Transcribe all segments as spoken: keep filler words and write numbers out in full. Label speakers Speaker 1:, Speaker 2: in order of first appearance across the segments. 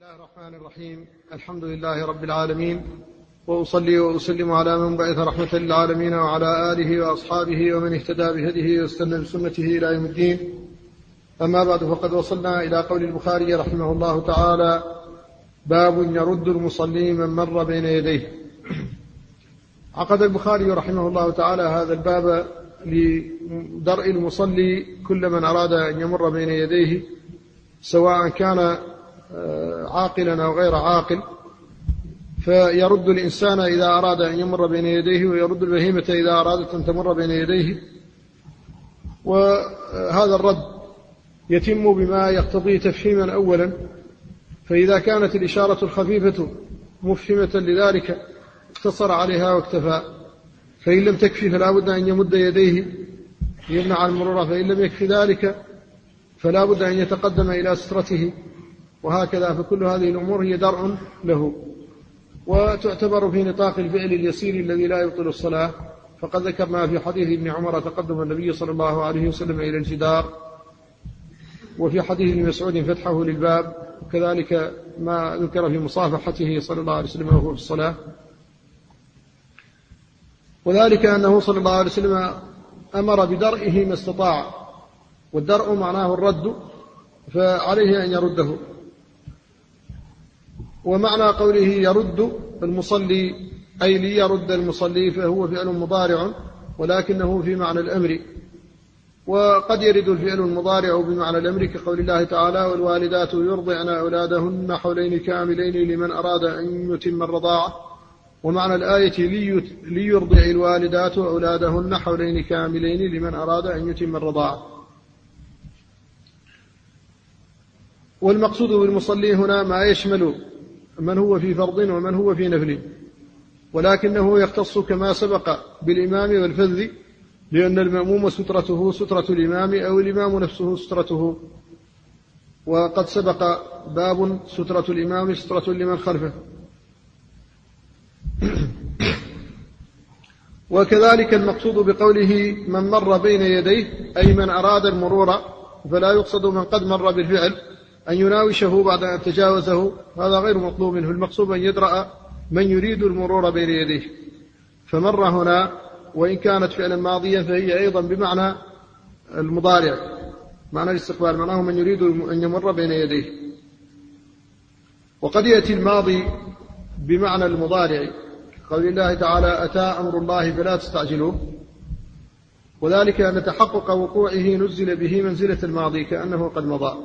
Speaker 1: الله الرحمن الرحيم. الحمد لله رب العالمين، وأصلي وأسلم على من بعث رحمة للعالمين وعلى آله وأصحابه ومن اهتدى بهديه واستنى بسنته إلى يوم الدين. أما بعد، فقد وصلنا إلى قول البخاري رحمه الله تعالى: باب يرد المصلي من مر بين يديه. عقد البخاري رحمه الله تعالى هذا الباب لدرء المصلي كل من أراد أن يمر بين يديه، سواء كان عاقلا أو غير عاقل، فيرد الإنسان إذا أراد أن يمر بين يديه، ويرد البهيمة إذا أرادت أن تمر بين يديه. وهذا الرد يتم بما يقتضي تفهيما أولا، فإذا كانت الإشارة الخفيفة مفهمة لذلك اقتصر عليها واكتفى، فإن لم تكفي فلا بد أن يمد يديه ليمنع المرور، فإن لم يكفي ذلك فلا بد أن يتقدم إلى سترته، وهكذا. فكل هذه الأمور هي درء له، وتعتبر في نطاق الفعل اليسير الذي لا يبطل الصلاة. فقد ذكرنا في حديث ابن عمر تقدم النبي صلى الله عليه وسلم إلى الجدار، وفي حديث ابن مسعود فتحه للباب، وكذلك ما ذكر في مصافحته صلى الله عليه وسلم وهو في الصلاة. وذلك أنه صلى الله عليه وسلم أمر بدرئه ما استطاع، والدرء معناه الرد، فعليه أن يرده. ومعنى قوله يرد المصلي أي ليرد المصلي، فهو فعل مضارع ولكنه في معنى الأمر، وقد يرد الفعل المضارع بمعنى الأمر كقول الله تعالى: والوالدات يرضعن أولادهن حولين كاملين لمن أراد أن يتم الرضاعة. ومعنى الآية ليرضع الوالدات أولادهن حولين كاملين لمن أراد أن يتم الرضاعة. والمقصود بالمصلي هنا ما يشمل من هو في فرض ومن هو في نفل، ولكنه يختص كما سبق بالإمام والفذ، لأن المأموم سترته سترة الإمام، أو الإمام نفسه سترته. وقد سبق باب سترة الإمام سترة لمن خلفه. وكذلك المقصود بقوله من مر بين يديه أي من أراد المرور، فلا يقصد من قد مر بالفعل أن يناوشه بعد أن تجاوزه، هذا غير مطلوب منه. المقصود أن يدرأ من يريد المرور بين يديه. فمر هنا وإن كانت فعلا ماضيا فهي أيضا بمعنى المضارع، معنى الاستقبال، معناه من يريد أن يمر بين يديه. وقد يأتي الماضي بمعنى المضارع، قول الله تعالى: أتى أمر الله فلا تستعجلوه، وذلك أن تحقق وقوعه نزل به منزلة الماضي كأنه قد مضى.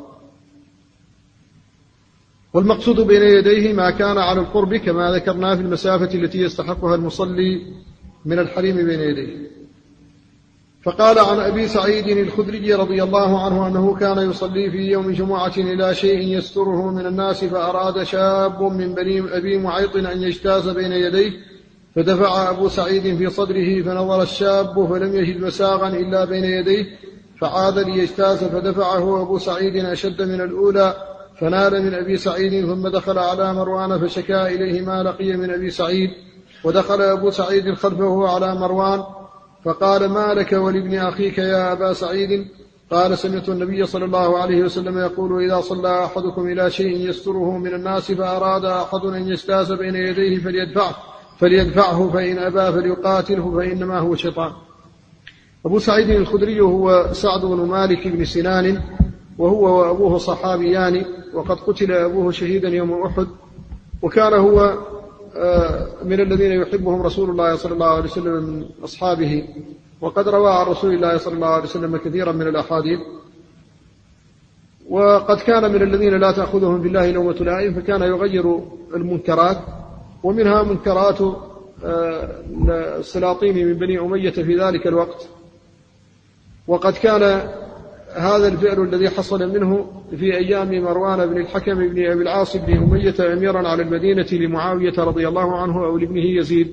Speaker 1: والمقصود بين يديه ما كان على القرب، كما ذكرنا في المسافة التي يستحقها المصلي من الحريم بين يديه. فقال عن أبي سعيد الخدري رضي الله عنه أنه كان يصلي في يوم جمعة إلى شيء يستره من الناس، فأراد شاب من بني أبي معيط أن يجتاز بين يديه، فدفع أبو سعيد في صدره، فنظر الشاب فلم يجد مساغا إلا بين يديه، فعاد ليجتاز، فدفعه أبو سعيد أشد من الأولى، فنال من أبي سعيد، ثم دخل على مروان فشكا إليه ما لقي من أبي سعيد، ودخل أبو سعيد خلفه على مروان فقال: ما لك ولابن أخيك يا أبا سعيد؟ قال: سمعت النبي صلى الله عليه وسلم يقول: إذا صلى أحدكم إلى شيء يستره من الناس، فأراد أحد أن يجتاز بين يديه فليدفعه, فليدفعه فإن أبى فليقاتله، فإنما هو شيطان. أبو سعيد الخدري هو سعد بن مالك بن سنان، وهو وأبوه صحابيان، وقد قتل أبوه شهيدا يوم أحد، وكان هو من الذين يحبهم رسول الله صلى الله عليه وسلم من أصحابه، وقد روى عن رسول الله صلى الله عليه وسلم كثيرا من الأحاديث. وقد كان من الذين لا تأخذهم بالله لومة لائم، فكان يغير المنكرات، ومنها منكرات السلاطين من بني أمية في ذلك الوقت. وقد كان هذا الفعل الذي حصل منه في أيام مروان بن الحكم بن أبي العاص بن أمية أميرا على المدينة لمعاوية رضي الله عنه أو لابنه يزيد.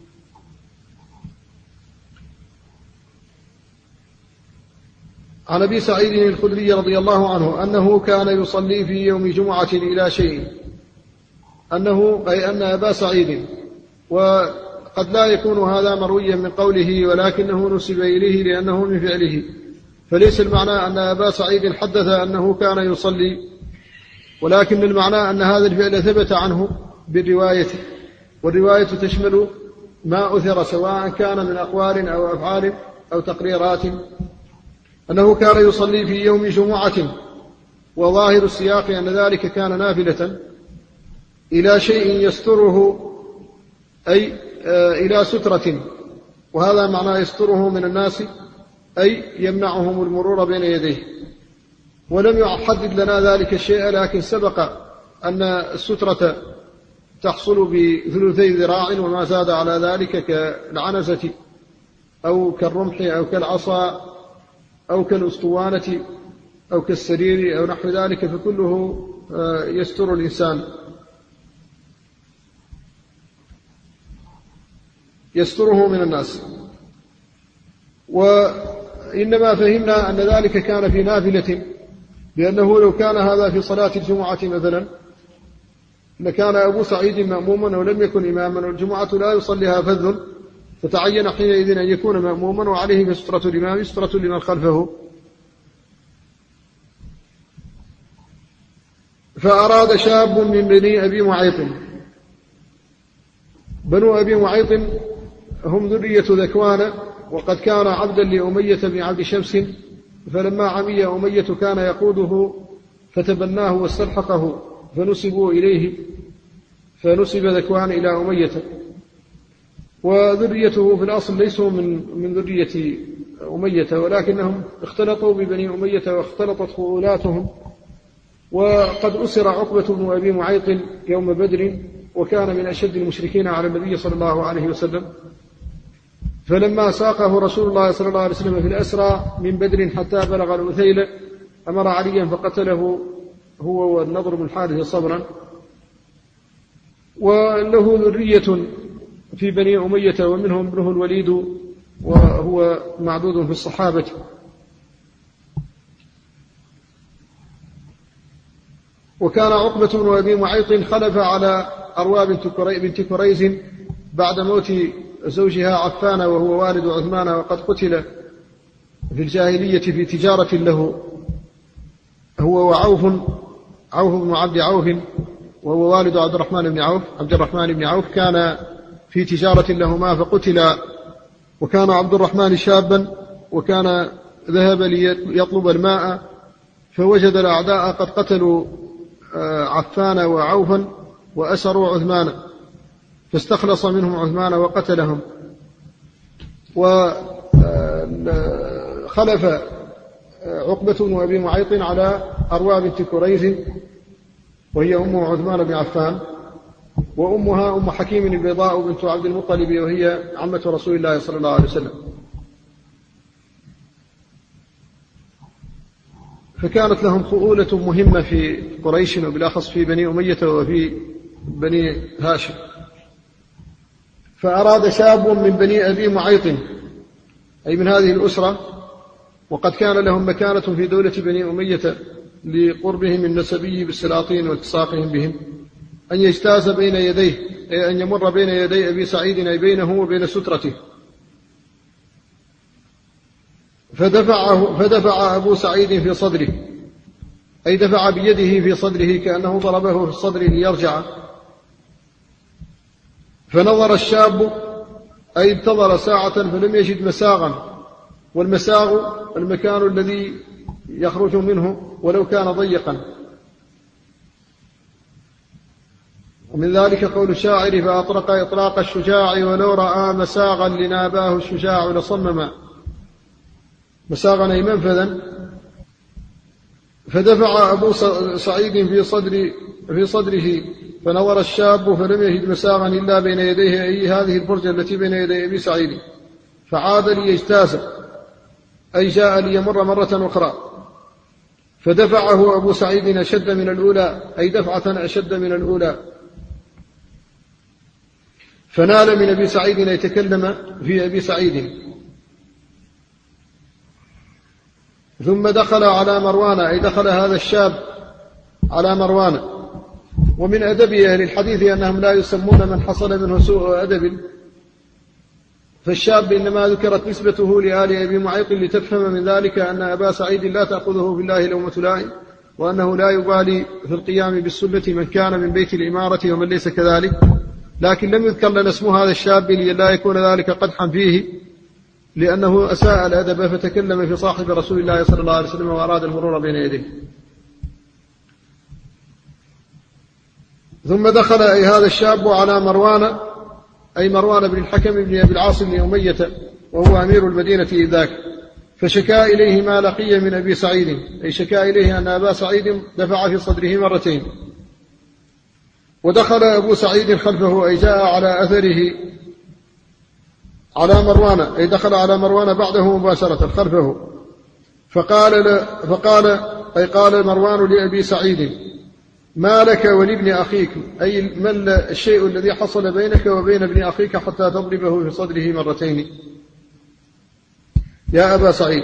Speaker 1: عن أبي سعيد الخدري رضي الله عنه أنه كان يصلي في يوم جمعة إلى شيء، أنه أي أن أبا سعيد، وقد لا يكون هذا مرويا من قوله، ولكنه نسب إليه لأنه من فعله، فليس المعنى أن أبا سعيد حدث أنه كان يصلي، ولكن المعنى أن هذا الفعل ثبت عنه بالرواية، والرواية تشمل ما أثر سواء كان من أقوال أو أفعال أو تقريرات، أنه كان يصلي في يوم جمعة، وظاهر السياق أن ذلك كان نافلة إلى شيء يستره، أي إلى سترة، وهذا معنى يستره من الناس أي يمنعهم المرور بين يديه. ولم يحدد لنا ذلك الشيء، لكن سبق أن السترة تحصل بثلثي ذراع وما زاد على ذلك كالعنزة أو كالرمح أو كالعصا أو كالأسطوانة أو كالسرير أو نحو ذلك، فكله يستر الإنسان يستره من الناس. وإنما فهمنا أن ذلك كان في نافلة، لأنه لو كان هذا في صلاة الجمعة مثلا لكان أبو سعيد مأموما ولم يكن إماما، والجمعة لا يصليها فذ، فتعين حينئذ أن يكون مأموما وعليه سترة الإمام سترة لمن خلفه. فأراد شاب من بني أبي معيط. بنو أبي معيط هم ذرية ذكوان، وقد كان عبدا لأمية بن عبد شمس، فلما عمي أمية كان يقوده فتبناه واستلحقه فنسبوا إليه، فنسب ذكوان إلى أمية. وذريته في الأصل ليسوا من من ذرية أمية، ولكنهم اختلطوا ببني أمية واختلطت خولاتهم. وقد أسر عقبة بن أبي معيط يوم بدر، وكان من أشد المشركين على النبي صلى الله عليه وسلم، فلما ساقه رسول الله صلى الله عليه وسلم في الأسرى من بدر حتى بلغ الأثيل أمر عليا فقتله هو والنضر بن الحارث صبرا. وله ذرية في بني أمية، ومنهم ابنه الوليد وهو معدود في الصحابة. وكان عقبة بن أبي معيط خلف على أروى بنت كريز بعد موت زوجها عفان وهو والد عثمان، وقد قتل في الجاهلية في تجارة له هو وعوف عوف بن عبد عوف وهو والد عبد الرحمن بن عوف عبد الرحمن بن عوف كان في تجارة لهما فقتل. وكان عبد الرحمن شابا، وكان ذهب ليطلب الماء فوجد الأعداء قد قتلوا عفان وعوفا وأسروا عثمان، فاستخلص منهم عثمان وقتلهم. وخلف عقبة بن أبي معيط على أروى بنت كريز وهي أم عثمان بن عفان، وأمها أم حكيم البيضاء بنت عبد المطلب وهي عمة رسول الله صلى الله عليه وسلم. فكانت لهم خؤولة مهمة في قريش، وبالأخص في بني أمية وفي بني هاشم. فأراد شاب من بني أبي معيط أي من هذه الأسرة، وقد كان لهم مكانة في دولة بني أمية لقربهم النسبي بالسلاطين والتصاقهم بهم، أن يجتاز بين يديه أي أن يمر بين يدي أبي سعيد أي بينه وبين سترته. فدفعه فدفع أبو سعيد في صدره أي دفع بيده في صدره كأنه ضربه في الصدر ليرجع. فنظر الشاب أي انتظر ساعة فلم يجد مساغا، والمساغ المكان الذي يخرج منه ولو كان ضيقا. ومن ذلك قول الشاعر فأطرق إطراق الشجاع ولو رأى مساغا لناباه الشجاع لصمما، مساغا أي منفذا. فدفع أبو سعيد في صدر في صدره فنظر الشاب فلم يجد مساغا إلا بين يديه أي هذه الفرجة التي بين يدي أبي سعيد، فعاد ليجتاز أي جاء ليمر مرة أخرى. فدفعه أبو سعيد أشد من الأولى أي دفعة أشد من الأولى، فنال من أبي سعيد أن يتكلم في أبي سعيد. ثم دخل على مروان أي دخل هذا الشاب على مروان. ومن أدب أهل الحديث أنهم لا يسمون من حصل منه سوء أدب، فالشاب إنما ذكرت نسبته لآل أبي معيط لتفهم من ذلك أن أبا سعيد لا تأخذه بالله لومة لائم، وأنه لا يبالي في القيام بالسنة من كان من بيت الإمارة ومن ليس كذلك، لكن لم يذكر لنا اسم هذا الشاب لئلا يكون ذلك قدحا فيه، لأنه أساء الأدب فتكلم في صاحب رسول الله صلى الله عليه وسلم وأراد المرور بين يديه. ثم دخل أي هذا الشاب على مروان، أي مروان بن الحكم بن أبي العاص بن أمية، وهو أمير المدينة إذ ذاك، فشكا إليه ما لقي من أبي سعيد، أي شكا إليه أن أبا سعيد دفع في صدره مرتين. ودخل أبو سعيد خلفه، أي جاء على أثره على مروان، أي دخل على مروان بعده مباشرة خلفه، فقال, فقال أي قال مروان لأبي سعيد: ما لك ولابن أخيك، أي ما الشيء الذي حصل بينك وبين ابن أخيك حتى تضربه في صدره مرتين يا أبا سعيد؟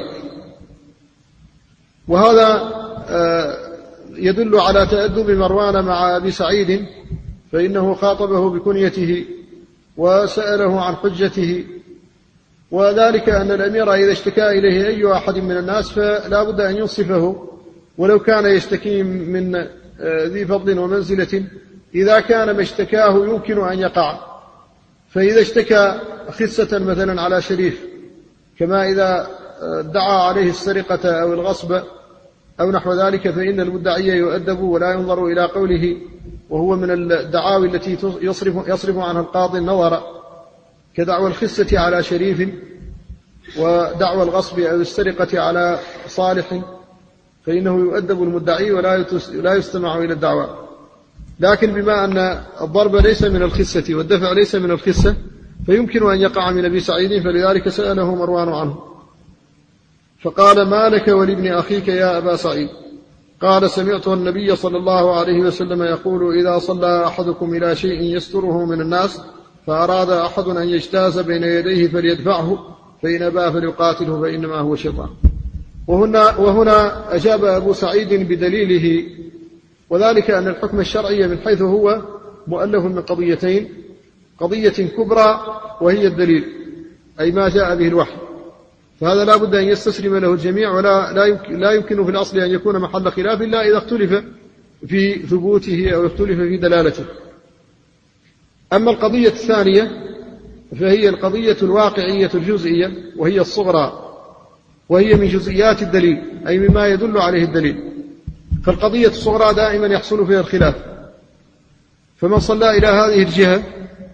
Speaker 1: وهذا يدل على تأدب مروان مع أبي سعيد، فإنه خاطبه بكنيته وسأله عن حجته، وذلك أن الأمير إذا اشتكى إليه أي أحد من الناس فلا بد أن ينصفه، ولو كان يشتكي من ذي فضل ومنزلة، إذا كان ما اشتكاه يمكن أن يقع. فإذا اشتكى خسة مثلا على شريف، كما إذا دعا عليه السرقة أو الغصب أو نحو ذلك، فإن المدعي يؤدب ولا ينظر إلى قوله، وهو من الدعاوي التي يصرف, يصرف عنها القاضي النظر، كدعوى الخسة على شريف، ودعوى الغصب أو السرقة على صالح، فإنه يؤدب المدعي ولا يستمع إلى الدعوى. لكن بما أن الضرب ليس من الخسة والدفع ليس من الخسة، فيمكن أن يقع من أبي سعيد، فلذلك سأله مروان عنه، فقال: ما لك ولابن أخيك يا أبا سعيد؟ قال: سمعت النبي صلى الله عليه وسلم يقول: إذا صلى أحدكم إلى شيء يستره من الناس فأراد أحد أن يجتاز بين يديه فليدفعه، فإن أبى فليقاتله فإنما هو شيطان. وهنا, وهنا أجاب أبو سعيد بدليله، وذلك أن الحكم الشرعي من حيث هو مؤلف من قضيتين: قضية كبرى وهي الدليل، أي ما جاء به الوحي، فهذا لا بد أن يستسلم له الجميع، ولا لا يمكن, لا يمكن في الأصل أن يكون محل خلاف إلا إذا اختلف في ثبوته أو اختلف في دلالته. أما القضية الثانية فهي القضية الواقعية الجزئية، وهي الصغرى، وهي من جزئيات الدليل، أي مما يدل عليه الدليل. فالقضية الصغرى دائما يحصل فيها الخلاف، فمن صلى إلى هذه الجهة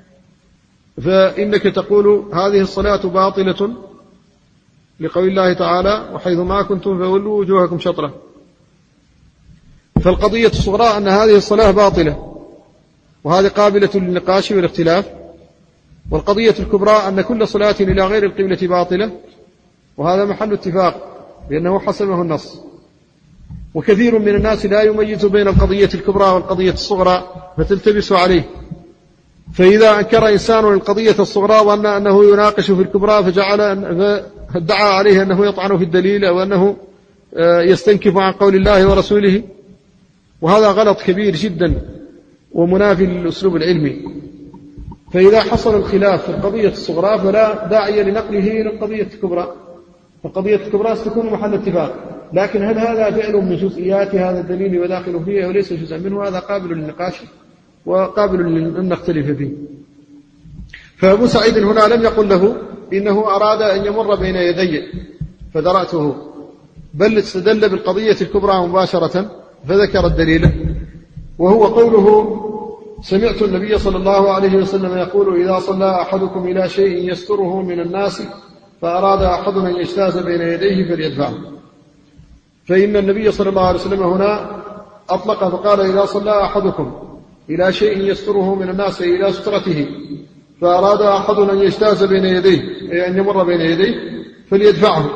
Speaker 1: فإنك تقول هذه الصلاة باطلة لقول الله تعالى: وحيث ما كنتم فولوا وجوهكم شطرة. فالقضية الصغرى أن هذه الصلاة باطلة، وهذه قابلة للنقاش والاختلاف. والقضية الكبرى أن كل صلاة إلى غير القبلة باطلة، وهذا محل اتفاق لأنه حسمه النص. وكثير من الناس لا يميز بين القضية الكبرى والقضية الصغرى فتلتبس عليه، فإذا أنكر إنسان القضية الصغرى وأن أنه يناقش في الكبرى فجعل فادعى عليه أنه يطعن في الدليل أو أنه يستنكف عن قول الله ورسوله، وهذا غلط كبير جدا ومنافي للأسلوب العلمي. فإذا حصل الخلاف في القضية الصغرى فلا داعي لنقله إلى القضية الكبرى، فالقضية الكبرى ستكون محل اتفاق. لكن هل هذا فعل من جزئيات هذا الدليل وداخل فيه وليس جزءا منه؟ هذا قابل للنقاش وقابل أن نختلف فيه. فأبو سعيد هنا لم يقل له إنه أراد أن يمر بين يدي فدرأته، بل استدل بالقضية الكبرى مباشرة فذكر الدليل، وهو قوله: سمعت النبي صلى الله عليه وسلم يقول: إذا صلى أحدكم إلى شيء يستره من الناس فأراد أحد أن يجتاز بين يديه فليدفعه. فإن النبي صلى الله عليه وسلم هنا أطلق فقال: إذا صلى أحدكم إلى شيء يستره من الناس، إلى سترته، فأراد أحد أن يجتاز بين يديه، أي أن يمر بين يديه، فليدفعه.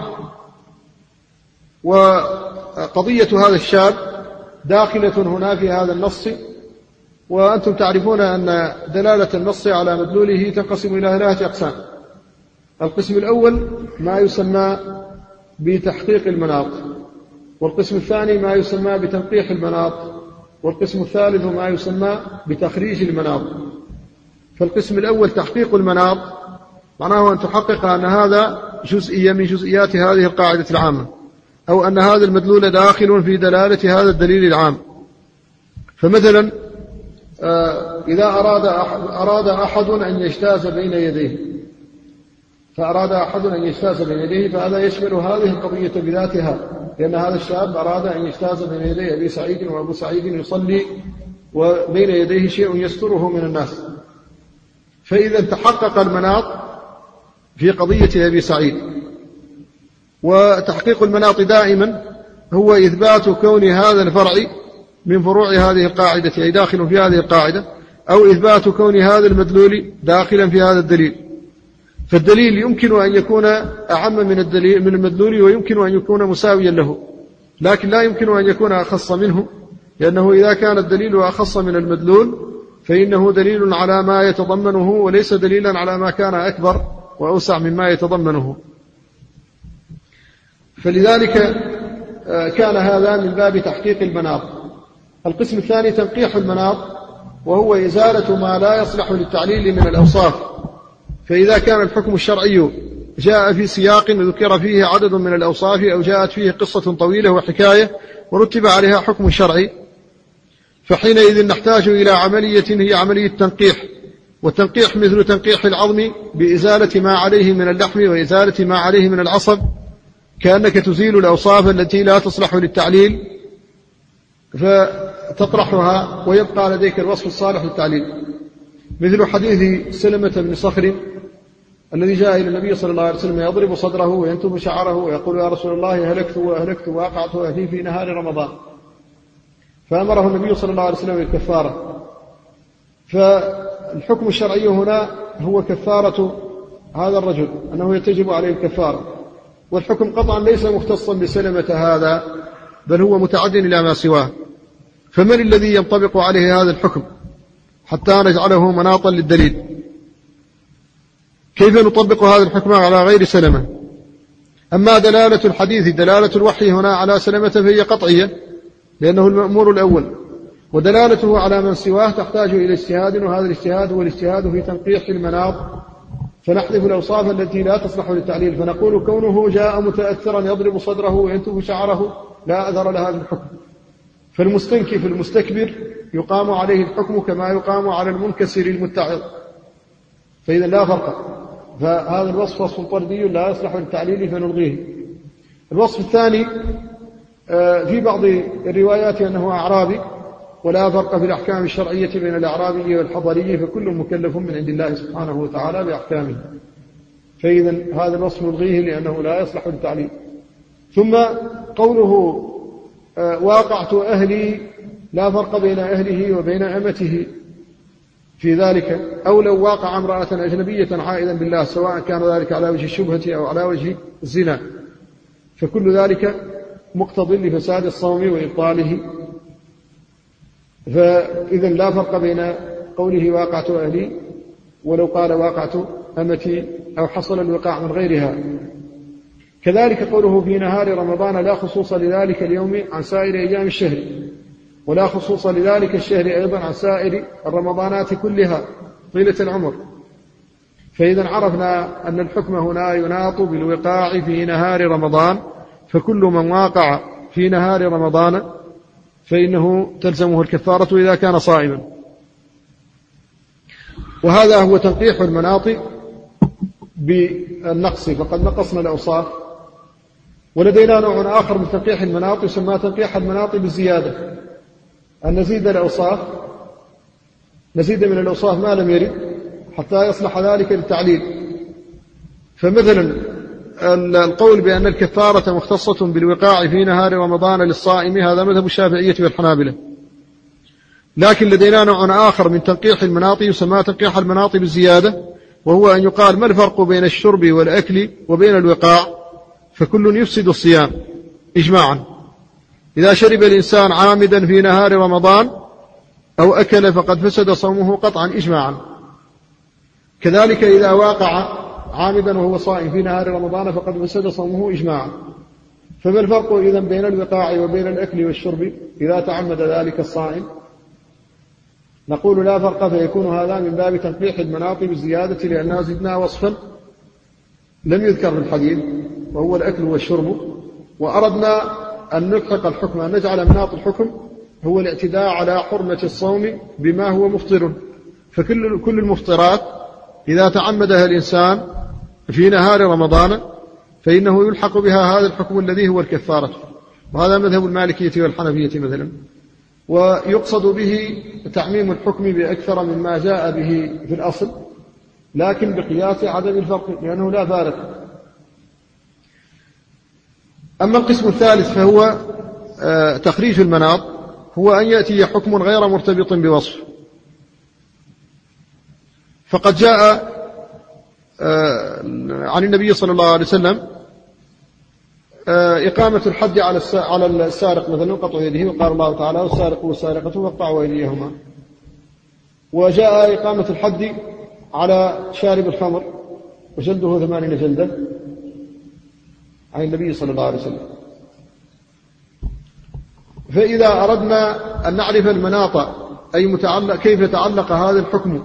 Speaker 1: وقضية هذا الشاب داخلة هنا في هذا النص، وأنتم تعرفون أن دلالة النص على مدلوله تنقسم إلى ثلاثة أقسام. القسم الأول ما يسمى بتحقيق المناط، والقسم الثاني ما يسمى بتنقيح المناط، والقسم الثالث ما يسمى بتخريج المناط. فالقسم الأول تحقيق المناط، معناه أن تحقق أن هذا جزئية من جزئيات هذه القاعدة العامة، أو أن هذا المدلول داخل في دلالة هذا الدليل العام. فمثلا إذا أراد أراد أحد أن يجتاز بين يديه فأراد أحد أن يجتاز بين يديه فهذا يشمل هذه القضية بذاتها، لأن هذا الشاب أراد أن يجتاز بين يدي أبي سعيد، وأبو سعيد يصلي وبين يديه شيء يستره من الناس. فإذا تحقق المناط في قضية أبي سعيد. وتحقيق المناط دائما هو إثبات كون هذا الفرع من فروع هذه القاعدة، أي داخل في هذه القاعدة، أو إثبات كون هذا المدلول داخلا في هذا الدليل. فالدليل يمكن أن يكون أعم من الدليل من المدلول، ويمكن أن يكون مساويا له، لكن لا يمكن أن يكون أخص منه، لأنه إذا كان الدليل أخص من المدلول فإنه دليل على ما يتضمنه وليس دليلا على ما كان أكبر وأوسع مما يتضمنه. فلذلك كان هذا من باب تحقيق المناط. القسم الثاني تنقيح المناط، وهو إزالة ما لا يصلح للتعليل من الأوصاف. فإذا كان الحكم الشرعي جاء في سياق ذكر فيه عدد من الأوصاف، أو جاءت فيه قصة طويلة وحكاية ورتب عليها حكم شرعي، فحينئذ نحتاج إلى عملية هي عملية تنقيح. والتنقيح مثل تنقيح العظم بإزالة ما عليه من اللحم وإزالة ما عليه من العصب، كأنك تزيل الأوصاف التي لا تصلح للتعليل فتطرحها ويبقى لديك الوصف الصالح للتعليل. مثل حديث سلمة بن صخر الذي جاء إلى النبي صلى الله عليه وسلم يضرب صدره وينتف شعره ويقول: يا رسول الله، هلكت وأهلكت وأقعت أهلي في نهار رمضان. فأمره النبي صلى الله عليه وسلم بالكفارة. فالحكم الشرعي هنا هو كفارة هذا الرجل، أنه يتجب عليه الكفارة. والحكم قطعا ليس مختصا بسلمة هذا، بل هو متعد إلى ما سواه. فمن الذي ينطبق عليه هذا الحكم حتى نجعله مناطا للدليل؟ كيف نطبق هذا الحكم على غير سلمة؟ أما دلالة الحديث دلالة الوحي هنا على سلمة فهي قطعية، لأنه المأمور الأول، ودلالته على من سواه تحتاج إلى اجتهاد، وهذا الاجتهاد هو الاجتهاد في تنقيح المناط، فنحذف الأوصاف التي لا تصلح للتعليل، فنقول كونه جاء متأثرا يضرب صدره وينتف شعره لا أثر لهذا الحكم. فالمستنكف المستكبر يقام عليه الحكم كما يقام على المنكسر المتعظ، فإذا لا فرق. فهذا الوصف وصف طردي لا يصلح للتعليل فنلغيه. الوصف الثاني في بعض الروايات أنه أعرابي، ولا فرق في الأحكام الشرعية بين الأعرابي والحضري، فكل مكلف من عند الله سبحانه وتعالى بأحكامه. فإذا هذا الوصف نلغيه لأنه لا يصلح للتعليل. ثم قوله واقعت أهلي، لا فرق بين أهله وبين أمته في ذلك، أو لو واقع امرأة أجنبية عائدا بالله، سواء كان ذلك على وجه الشبهة أو على وجه الزنا، فكل ذلك مقتض لفساد الصوم وإبطاله. فإذا لا فرق بين قوله واقعت أهلي ولو قال واقعت أمتي أو حصل الوقاع من غيرها. كذلك قوله في نهار رمضان لا خصوص لذلك اليوم عن سائر أيام الشهر، ولا خصوص لذلك الشهر أيضا عن سائر الرمضانات كلها طيلة العمر. فإذا عرفنا أن الحكم هنا يناط بالوقاع في نهار رمضان، فكل من واقع في نهار رمضان فإنه تلزمه الكفارة إذا كان صائما. وهذا هو تنقيح المناط بالنقص، فقد نقصنا الأوصاف. ولدينا نوع آخر من تنقيح المناط يسمى تنقيح المناط بالزيادة، أن نزيد الأوصاف، نزيد من الأوصاف ما لم يرد حتى يصلح ذلك للتعليل. فمثلا القول بأن الكفارة مختصة بالوقاع في نهار رمضان للصائم، هذا مذهب الشافعية والحنابلة. لكن لدينا نوع آخر من تنقيح المناط يسمى تنقيح المناط بالزيادة، وهو أن يقال ما الفرق بين الشرب والأكل وبين الوقاع، فكل يفسد الصيام إجماعا. إذا شرب الإنسان عامدا في نهار رمضان أو أكل فقد فسد صومه قطعا إجماعا. كذلك إذا واقع عامدا وهو صائم في نهار رمضان فقد فسد صومه إجماعا. فما الفرق إذن بين الوقاع وبين الأكل والشرب إذا تعمد ذلك الصائم؟ نقول لا فرق، فيكون هذا من باب تنقيح المناط بالزيادة، لأننا زدنا وصفا لم يذكر في الحديث وهو الأكل والشرب، وأردنا أن نلحق الحكم، أن نجعل مناط الحكم هو الاعتداء على حرمة الصوم بما هو مفطر. فكل كل المفطرات إذا تعمدها الإنسان في نهار رمضان فإنه يلحق بها هذا الحكم الذي هو الكفارة، وهذا مذهب المالكية والحنفية مثلا. ويقصد به تعميم الحكم بأكثر مما جاء به في الأصل، لكن بقياس عدم الفرق، لأنه لا فارق. أما القسم الثالث فهو تخريج المناط، هو أن يأتي حكم غير مرتبط بوصف. فقد جاء عن النبي صلى الله عليه وسلم إقامة الحد على السارق مثلا قطع يده، وقال الله تعالى والسارق والسارقة فاقطعوا أيديهما. وجاء إقامة الحد على شارب الخمر وجلده ثمانين جلدة عن النبي صلى الله عليه وسلم. فإذا أردنا أن نعرف المناط أي متعلق كيف يتعلق هذا الحكم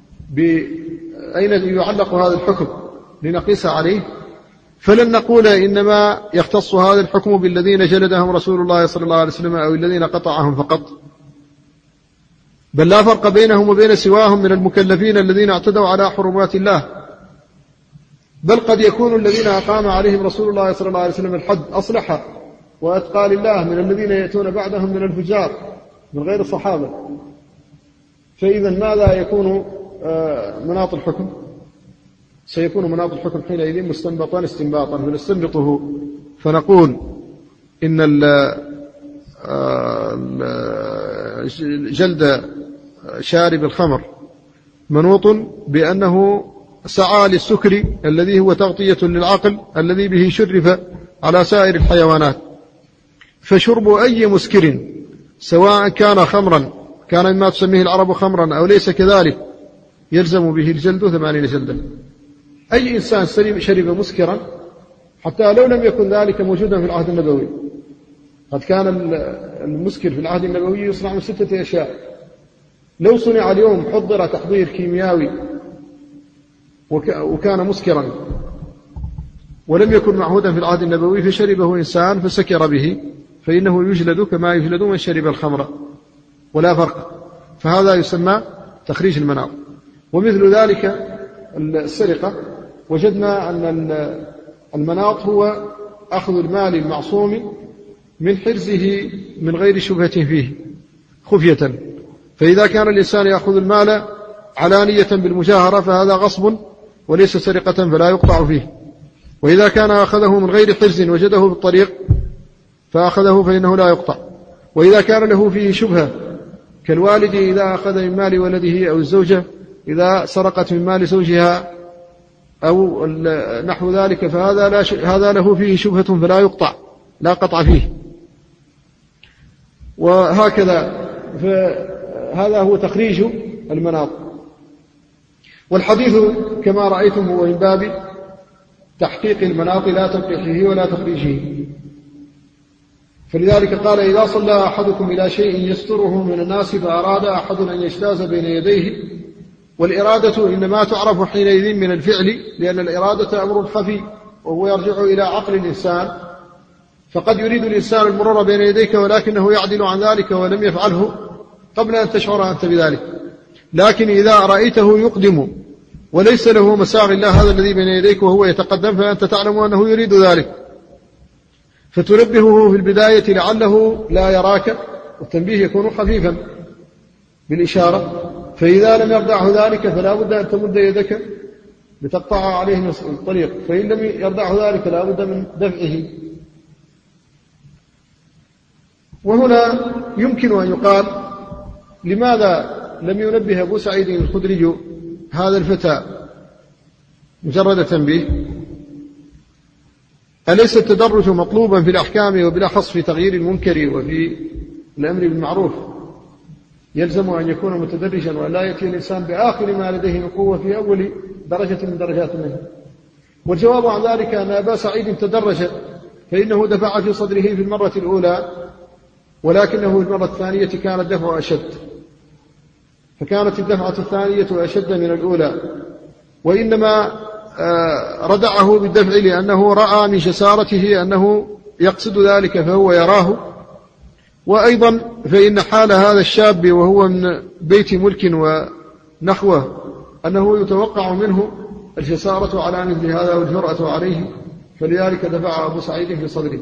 Speaker 1: بأين يعلق هذا الحكم لنقيس عليه، فلن نقول إنما يختص هذا الحكم بالذين جلدهم رسول الله صلى الله عليه وسلم أو الذين قطعهم فقط، بل لا فرق بينهم وبين سواهم من المكلفين الذين اعتدوا على حرمات الله. بل قد يكون الذين أقام عليهم رسول الله صلى الله عليه وسلم الحد أصلح وأتقى لله من الذين يأتون بعدهم من الفجار من غير الصحابة. فإذا ماذا يكون مناط الحكم؟ سيكون مناط الحكم حينئذ مستنبطا استنباطا، فنستنبطه فنقول إن جلد شارب الخمر منوط بأنه سعى للسكر الذي هو تغطية للعقل الذي به شرف على سائر الحيوانات. فشرب أي مسكر سواء كان خمرا كان مما تسميه العرب خمرا أو ليس كذلك يلزم به الجلد ثمانين جلدة. أي إنسان شرب مسكرا حتى لو لم يكن ذلك موجودا في العهد النبوي، قد كان المسكر في العهد النبوي يصنع من ستة أشياء، لو صنع اليوم حضر تحضير كيميائي وكان مسكرا ولم يكن معهودا في العهد النبوي فشربه إنسان فسكر به فإنه يجلد كما يجلد من شرب الخمر ولا فرق. فهذا يسمى تخريج المناط. ومثل ذلك السرقة، وجدنا أن المناط هو أخذ المال المعصوم من حرزه من غير شبهة فيه خفية. فإذا كان الإنسان يأخذ المال علانية بالمجاهرة فهذا غصب وليس سرقة فلا يقطع فيه. وإذا كان أخذه من غير حرز وجده في الطريق فأخذه فإنه لا يقطع. وإذا كان له فيه شبهة كالوالد إذا أخذ من مال ولده أو الزوجة إذا سرقت من مال زوجها أو نحو ذلك فهذا لا ش... هذا له فيه شبهة فلا يقطع لا قطع فيه. وهكذا فهذا هو تخريج المناط. والحديث كما رأيتم هو من باب تحقيق المناط لا تنقيحه ولا تخريجه. فلذلك قال إذا صلى أحدكم إلى شيء يستره من الناس فأراد أحد أن يجتاز بين يديه. والإرادة إنما تعرف حينئذ من الفعل، لأن الإرادة أمر خفي وهو يرجع إلى عقل الإنسان. فقد يريد الإنسان المرور بين يديك ولكنه يعدل عن ذلك ولم يفعله قبل أن تشعر أنت بذلك. لكن إذا رأيته يقدم وليس له مساغ الله هذا الذي بين يديك وهو يتقدم فأنت تعلم أنه يريد ذلك، فتنبهه في البداية لعله لا يراك، والتنبيه يكون خفيفا بالإشارة. فإذا لم يرضعه ذلك فلا بد أن تمد يدك لتقطع عليه الطريق، فإن لم يرضعه ذلك لا بد من دفعه. وهنا يمكن أن يقال لماذا لم ينبه أبو سعيد الخدري هذا الفتى مجرد تنبيه؟ أليس التدرج مطلوبا في الأحكام وبالأخص في تغيير المنكر وفي الأمر بالمعروف؟ يلزم أن يكون متدرجا ولا يأتي الإنسان بآخر ما لديه من قوة في أول درجة من درجات منه. والجواب عن ذلك أن أبا سعيد تدرج، فإنه دفع في صدره في المرة الأولى، ولكنه في المرة الثانية كان الدفع أشد، فكانت الدفعة الثانية أشد من الأولى. وإنما ردعه بالدفع لأنه رأى من جسارته أنه يقصد ذلك فهو يراه. وأيضا فإن حال هذا الشاب وهو من بيت ملك ونحوه أنه يتوقع منه الجسارة على مثل هذا والجرأة عليه، فلذلك دفع أبو سعيد في صدره.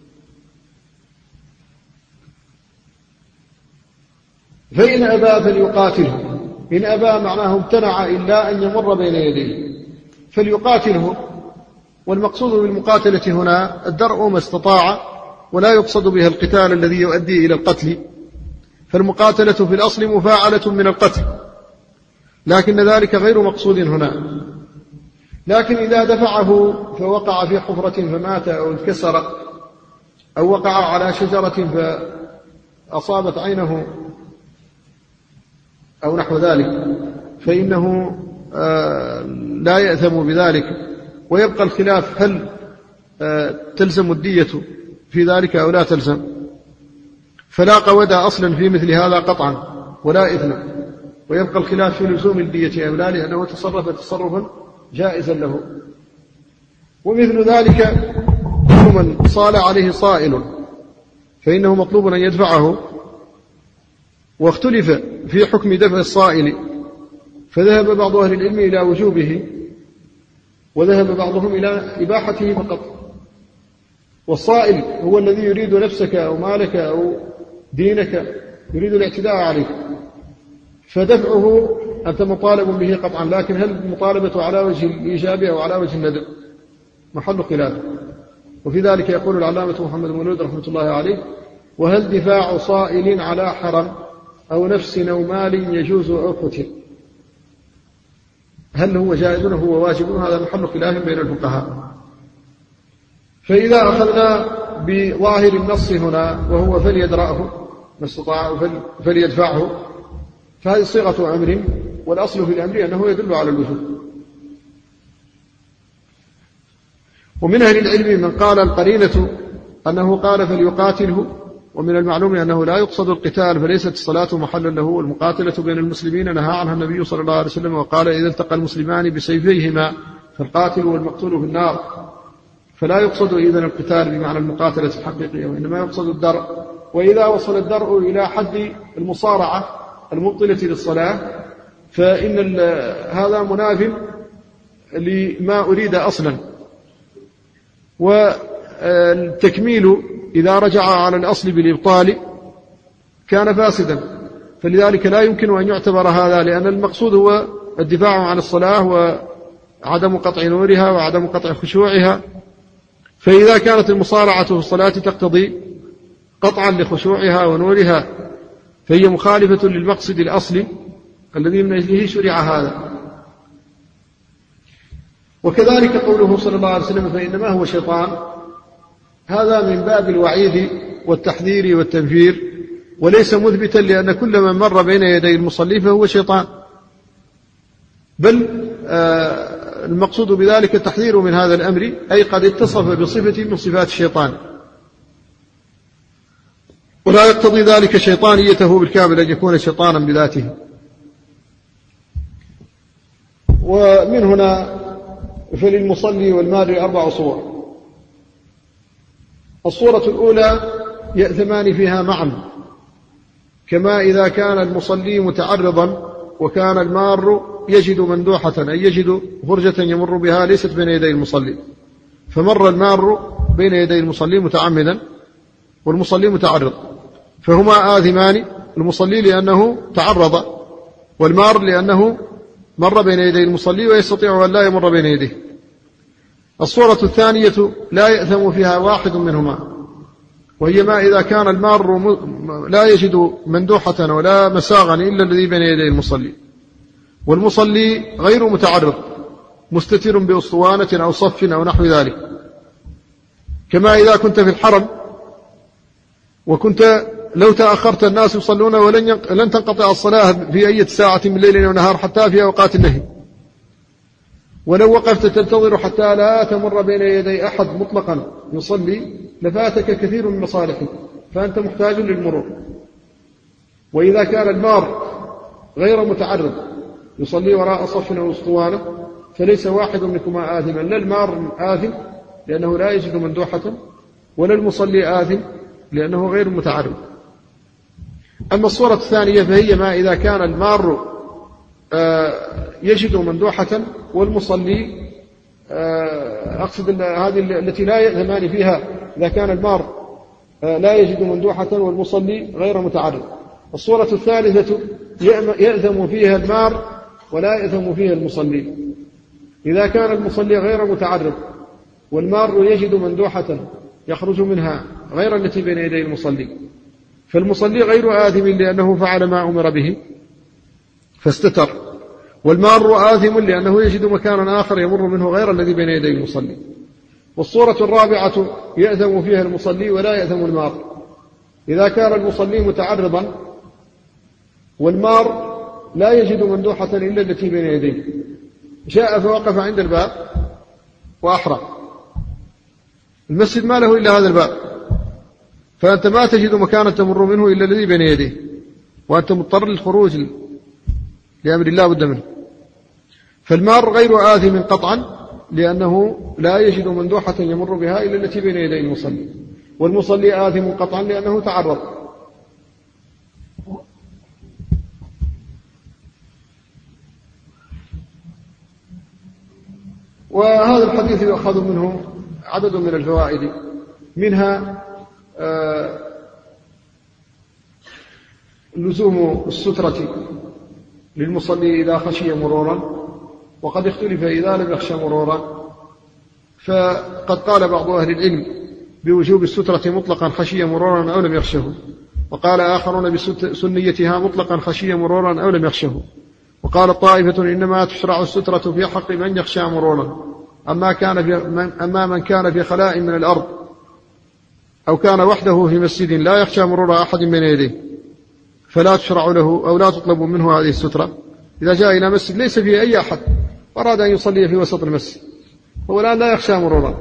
Speaker 1: فإن أبى فليقاتله، إن أبى معناه امتنع إلا أن يمر بين يديه فليقاتله. والمقصود بالمقاتلة هنا الدرء ما استطاع، ولا يقصد بها القتال الذي يؤدي إلى القتل، فالمقاتلة في الأصل مفاعلة من القتل، لكن ذلك غير مقصود هنا. لكن إذا دفعه فوقع في حفرة فمات أو انكسر أو وقع على شجرة فأصابت عينه أو نحو ذلك فإنه لا يأثم بذلك. ويبقى الخلاف هل تلزم الدية في ذلك أو لا تلزم، فلا قود أصلا في مثل هذا قطعا ولا إثم، ويبقى الخلاف في لزوم الدية أو لا، لأنه تصرف تصرفا جائزا له. ومثل ذلك من صال عليه صائل فإنه مطلوب أن يدفعه، واختلف في حكم دفع الصائل، فذهب بعض أهل العلم إلى وجوبه، وذهب بعضهم إلى إباحته فقط. والصائل هو الذي يريد نفسك أو مالك أو دينك، يريد الاعتداء عليك، فدفعه أنت مطالب به قطعا، لكن هل المطالبة على وجه الإيجاب أو على وجه الندب محل خلاف. وفي ذلك يقول العلامة محمد مولود رحمة الله عليه: وهل دفاع صائل على حرم أو نفس أو مال يجوز أو قتل؟ هل هو جائز هو واجب؟ هذا محل خلاف بين الفقهاء. فإذا أخذنا بظاهر النص هنا وهو فليدرأه ما استطاع فليدفعه، فهذه صيغة أمر، والأصل في الأمر أنه يدل على الوجوب. ومن أهل العلم من قال القرينة أنه قال فليقاتله، ومن المعلوم أنه لا يقصد القتال، فليست الصلاة محلا له، والمقاتلة بين المسلمين نهى عنها النبي صلى الله عليه وسلم، وقال: إذا التقى المسلمان بسيفيهما فالقاتل والمقتول في النار. فلا يقصد إذن القتال بمعنى المقاتلة الحقيقية، وإنما يقصد الدرء. وإذا وصل الدرء إلى حد المصارعة المبطلة للصلاة فإن هذا مناف لما أريد أصلا. والتكميل إذا رجع على الأصل بالإبطال كان فاسدا، فلذلك لا يمكن أن يعتبر هذا، لأن المقصود هو الدفاع عن الصلاة وعدم قطع نورها وعدم قطع خشوعها. فإذا كانت المصارعة في الصلاة تقتضي قطعا لخشوعها ونورها فهي مخالفة للمقصد الأصلي الذي من أجله شرع هذا. وكذلك قوله صلى الله عليه وسلم: فإنما هو شيطان، هذا من باب الوعيد والتحذير والتنفير، وليس مثبتا لأن كل من مر بين يدي المصلي فهو شيطان، بل المقصود بذلك التحذير من هذا الأمر، أي قد اتصف بصفة من صفات الشيطان، ولا يقتضي ذلك شيطانيته بالكامل أن يكون شيطانا بذاته. ومن هنا فللمصلي والمار أربع صور. الصورة الأولى يأثمان فيها معا، كما إذا كان المصلي متعرضا وكان المار يجد مندوحة، أي يجد فرجة يمر بها ليست بين يدي المصلي، فمر المار بين يدي المصلي متعمدا والمصلي متعرض، فهما آثمان، المصلي لأنه تعرض، والمار لأنه مر بين يدي المصلي ويستطيع أن لا يمر بين يديه. الصورة الثانية لا يأثم فيها واحد منهما، وهي ما إذا كان المار لا يجد مندوحة ولا مساغا إلا الذي بين يدي المصلي، والمصلي غير متعرض مستتر بأسطوانة أو صف أو نحو ذلك، كما إذا كنت في الحرم وكنت لو تأخرت الناس يصلون ولن تنقطع الصلاة في أي ساعة من ليل أو نهار حتى في أوقات النهي، ولو وقفت تنتظر حتى لا تمر بين يدي أحد مطلقا يصلي لفاتك كثير من مصالحك، فأنت محتاج للمرور. وإذا كان المار غير متعرض يصلي وراء صف أو أسطوانة فليس واحد منكما آثما، لا المار آثم لأنه لا يجد مندوحة، ولا المصلي آثم لأنه غير متعرض. أما الصورة الثانية فهي ما إذا كان المار يجد مندوحة والمصلي أقصد هذه التي لا يأثمان فيها إذا كان المار لا يجد مندوحة والمصلي غير متعرض. الصورة الثالثة يأثم فيها المار ولا يأثم فيها المصلي. إذا كان المصلي غير متعرض والمار يجد مندوحة يخرج منها غير التي بين يدي المصلي، فالمصلي غير آثم لأنه فعل ما أمر به فاستتر، والمار آثم لأنه يجد مكانا آخر يمر منه غير الذي بين يدي المصلي. والصورة الرابعة يأثم فيها المصلي ولا يأثم المار. إذا كان المصلي متعرضا والمار لا يجد مندوحة إلا التي بين يديه، جاء فوقف عند الباب وأحرق، المسجد ما له إلا هذا الباب، فأنت ما تجد مكانا تمر منه إلا الذي بين يديه، وأنت مضطر للخروج لأمر الله بد منه. فالمار غير آثم قطعا لأنه لا يجد مندوحة يمر بها إلا التي بين يدي المصلي، والمصلي آثم قطعا لأنه تعرض. وهذا الحديث يؤخذ منه عدد من الفوائد، منها لزوم السترة للمصلي إذا خشي مرورا، وقد اختلف إذا لم يخشى مرورا، فقد قال بعض أهل العلم بوجوب السترة مطلقا خشي مرورا أو لم يخشه، وقال آخرون بسنيتها مطلقا خشي مرورا أو لم يخشه، وقال طائفة إنما تشرع السترة في حق من يخشى مرورا، أما, كان في من أما من كان في خلاء من الأرض أو كان وحده في مسجد لا يخشى مرور أحد من يديه فلا تشرع له أو لا تطلب منه هذه السترة. إذا جاء إلى مسجد ليس فيه أي أحد وأراد أن يصلي في وسط المسجد هو الآن لا يخشى مرورا،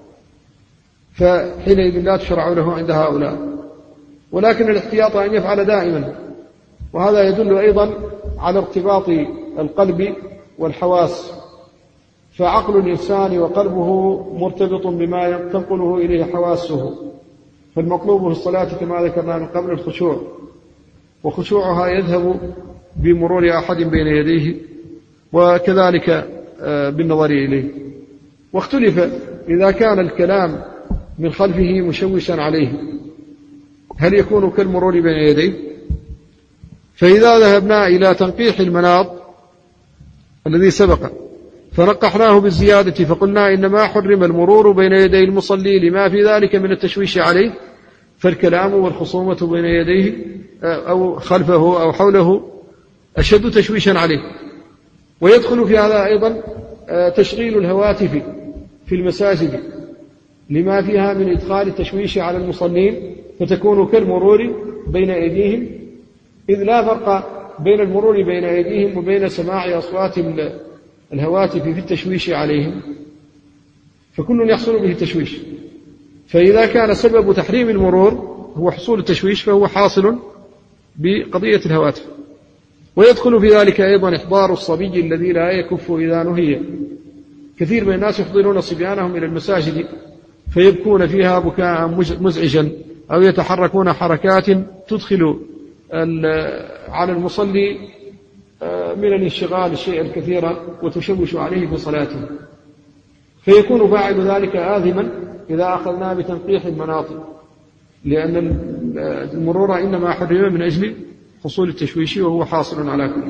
Speaker 1: فحينئذ لا تشرع له عند هؤلاء، ولكن الاحتياط أن يفعل دائما، وهذا يدل أيضا على ارتباط القلب والحواس، فعقل الإنسان وقلبه مرتبط بما تنقله إليه حواسه، فالمطلوب في الصلاة كما ذكرنا من قبل الخشوع، وخشوعها يذهب بمرور أحد بين يديه وكذلك بالنظر إليه. واختلف إذا كان الكلام من خلفه مشوشا عليه هل يكون كالمرور بين يديه؟ فإذا ذهبنا إلى تنقيح المناط الذي سبق فنقحناه بالزيادة فقلنا إنما حرم المرور بين يدي المصلي لما في ذلك من التشويش عليه، فالكلام والخصومة بين يديه أو خلفه أو حوله أشد تشويشا عليه. ويدخل في هذا أيضا تشغيل الهواتف في المساجد لما فيها من إدخال التشويش على المصلين، فتكون كالمرور بين أيديهم، إذ لا فرق بين المرور بين أيديهم وبين سماع أصوات الهواتف في التشويش عليهم، فكل يحصل به التشويش. فإذا كان سبب تحريم المرور هو حصول التشويش فهو حاصل بقضية الهواتف. ويدخل في ذلك أيضا إحضار الصبي الذي لا يكف إذا نهي. كثير من الناس يحضرون صبيانهم إلى المساجد فيبكون فيها بكاء مزعجا أو يتحركون حركات تدخل على المصلي من الانشغال الشيء الكثير وتشوش عليه في صلاته، فيكون فاعل ذلك آثما إذا أخذنا بتنقيح المناطق، لأن المرور إنما حرم من أجل حصول التشويش وهو حاصل على كل.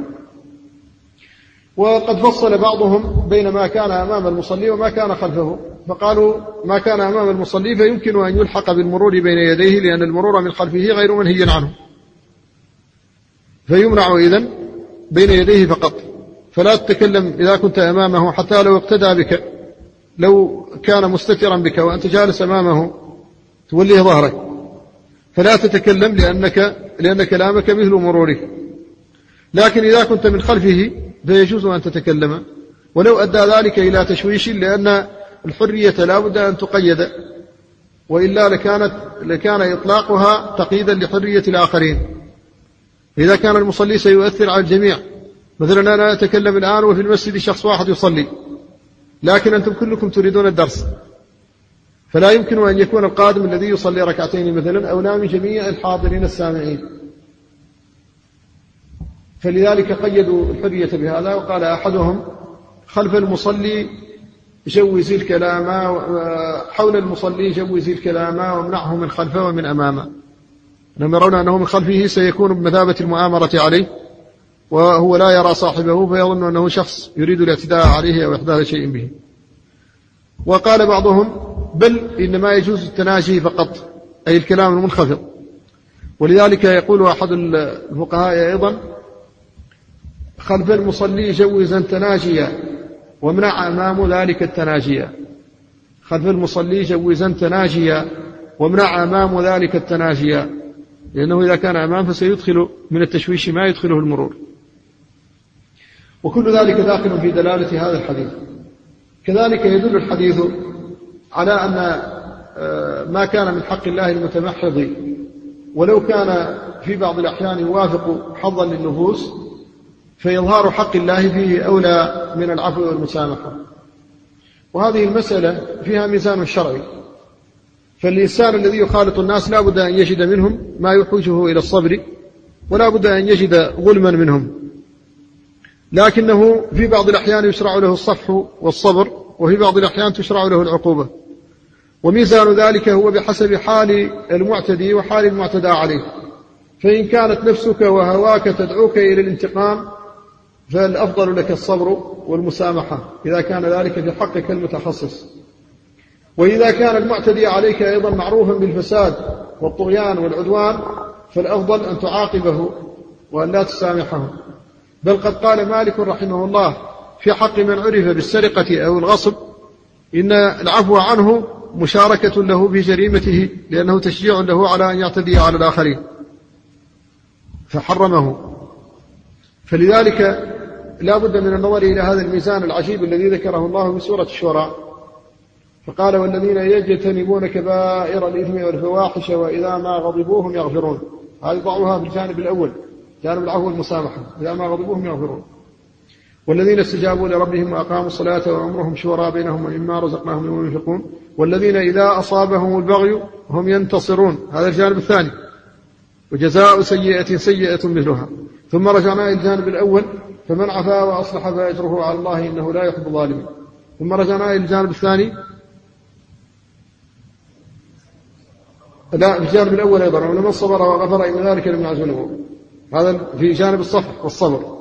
Speaker 1: وقد فصل بعضهم بين ما كان أمام المصلي وما كان خلفه، فقالوا ما كان أمام المصلي فيمكن أن يلحق بالمرور بين يديه لأن المرور من خلفه غير منهي عنه، فيمنع إذن بين يديه فقط، فلا تتكلم إذا كنت أمامه حتى لو اقتدى بك، لو كان مستترا بك وأنت جالس أمامه توليه ظهرك فلا تتكلم لأنك لأن كلامك مثل مروره. لكن إذا كنت من خلفه فيجوز أن تتكلم ولو أدى ذلك إلى تشويش، لأن الحرية لا بد أن تقيد، وإلا لكانت لكان إطلاقها تقييدا لحرية الآخرين. إذا كان المصلي سيؤثر على الجميع، مثلا أنا أتكلم الآن وفي المسجد شخص واحد يصلي لكن أنتم كلكم تريدون الدرس، فلا يمكن أن يكون القادم الذي يصلي ركعتين مثلا أولى من جميع الحاضرين السامعين. فلذلك قيدوا الحرية بهذا، وقال أحدهم خلف المصلي جوز الكلام، حول المصلي جوز الكلام وامنعه من خلفه ومن أمامه. أنهم يرون أنه من خلفه سيكون بمثابة المؤامرة عليه، وهو لا يرى صاحبه فيظن أنه شخص يريد الاعتداء عليه أو إحداث شيء به. وقال بعضهم بل إنما يجوز التناجي فقط، أي الكلام المنخفض. ولذلك يقول أحد الفقهاء أيضا خلف المصلي جوزا تناجيا وامنع أمام ذلك التناجيا. خلف المصلي جوزا تناجيا وامنع أمام ذلك التناجيا، لأنه إذا كان أمام فسيدخل من التشويش ما يدخله المرور. وكل ذلك داخل في دلالة هذا الحديث. كذلك يدل الحديث على أن ما كان من حق الله المتمحض ولو كان في بعض الأحيان يوافق حظا للنفوس، فإظهار حق الله فيه أولى من العفو والمسامحة. وهذه المسألة فيها ميزان شرعي، فالإنسان الذي يخالط الناس لا بد أن يجد منهم ما يحوجه إلى الصبر، ولا بد أن يجد ظلما منهم، لكنه في بعض الأحيان يشرع له الصفح والصبر، وفي بعض الأحيان تشرع له العقوبة. وميزان ذلك هو بحسب حال المعتدي وحال المعتدى عليه. فإن كانت نفسك وهواك تدعوك إلى الانتقام فالأفضل لك الصبر والمسامحة إذا كان ذلك في حقك المتخصص. وإذا كان المعتدي عليك أيضا معروفا بالفساد والطغيان والعدوان فالأفضل أن تعاقبه وأن لا تسامحه. بل قد قال مالك رحمه الله في حق من عرف بالسرقة أو الغصب إن العفو عنه مشاركة له في جريمته، لأنه تشجيع له على أن يعتدي على الآخرين فحرمه. فلذلك لا بد من النظر إلى هذا الميزان العجيب الذي ذكره الله في سورة الشورى، فقال والذين يجتنبون كبائر الإثم والفواحش وإذا ما غضبوهم يغفرون. هذه ضعوها في الجانب الأول، جانب العفو والمسامحة، إذا ما غضبوهم يغفرون. والذين استجابوا لربهم وأقاموا الصلاة وأمرهم شورى بينهم ومما رزقناهم ينفقون. والذين إذا أصابهم البغي هم ينتصرون. هذا الجانب الثاني. وجزاء سيئة سيئة مثلها. ثم رجعنا إلى الجانب الأول فمن عفا وأصلح فأجره على الله إنه لا يحب الظالمين. ثم رجعنا إلى الجانب الثاني، لا في الجانب الأول أيضا ومن صبر وغفر إن ذلك لمن عزم الأمور. هذا في جانب الصفح والصبر.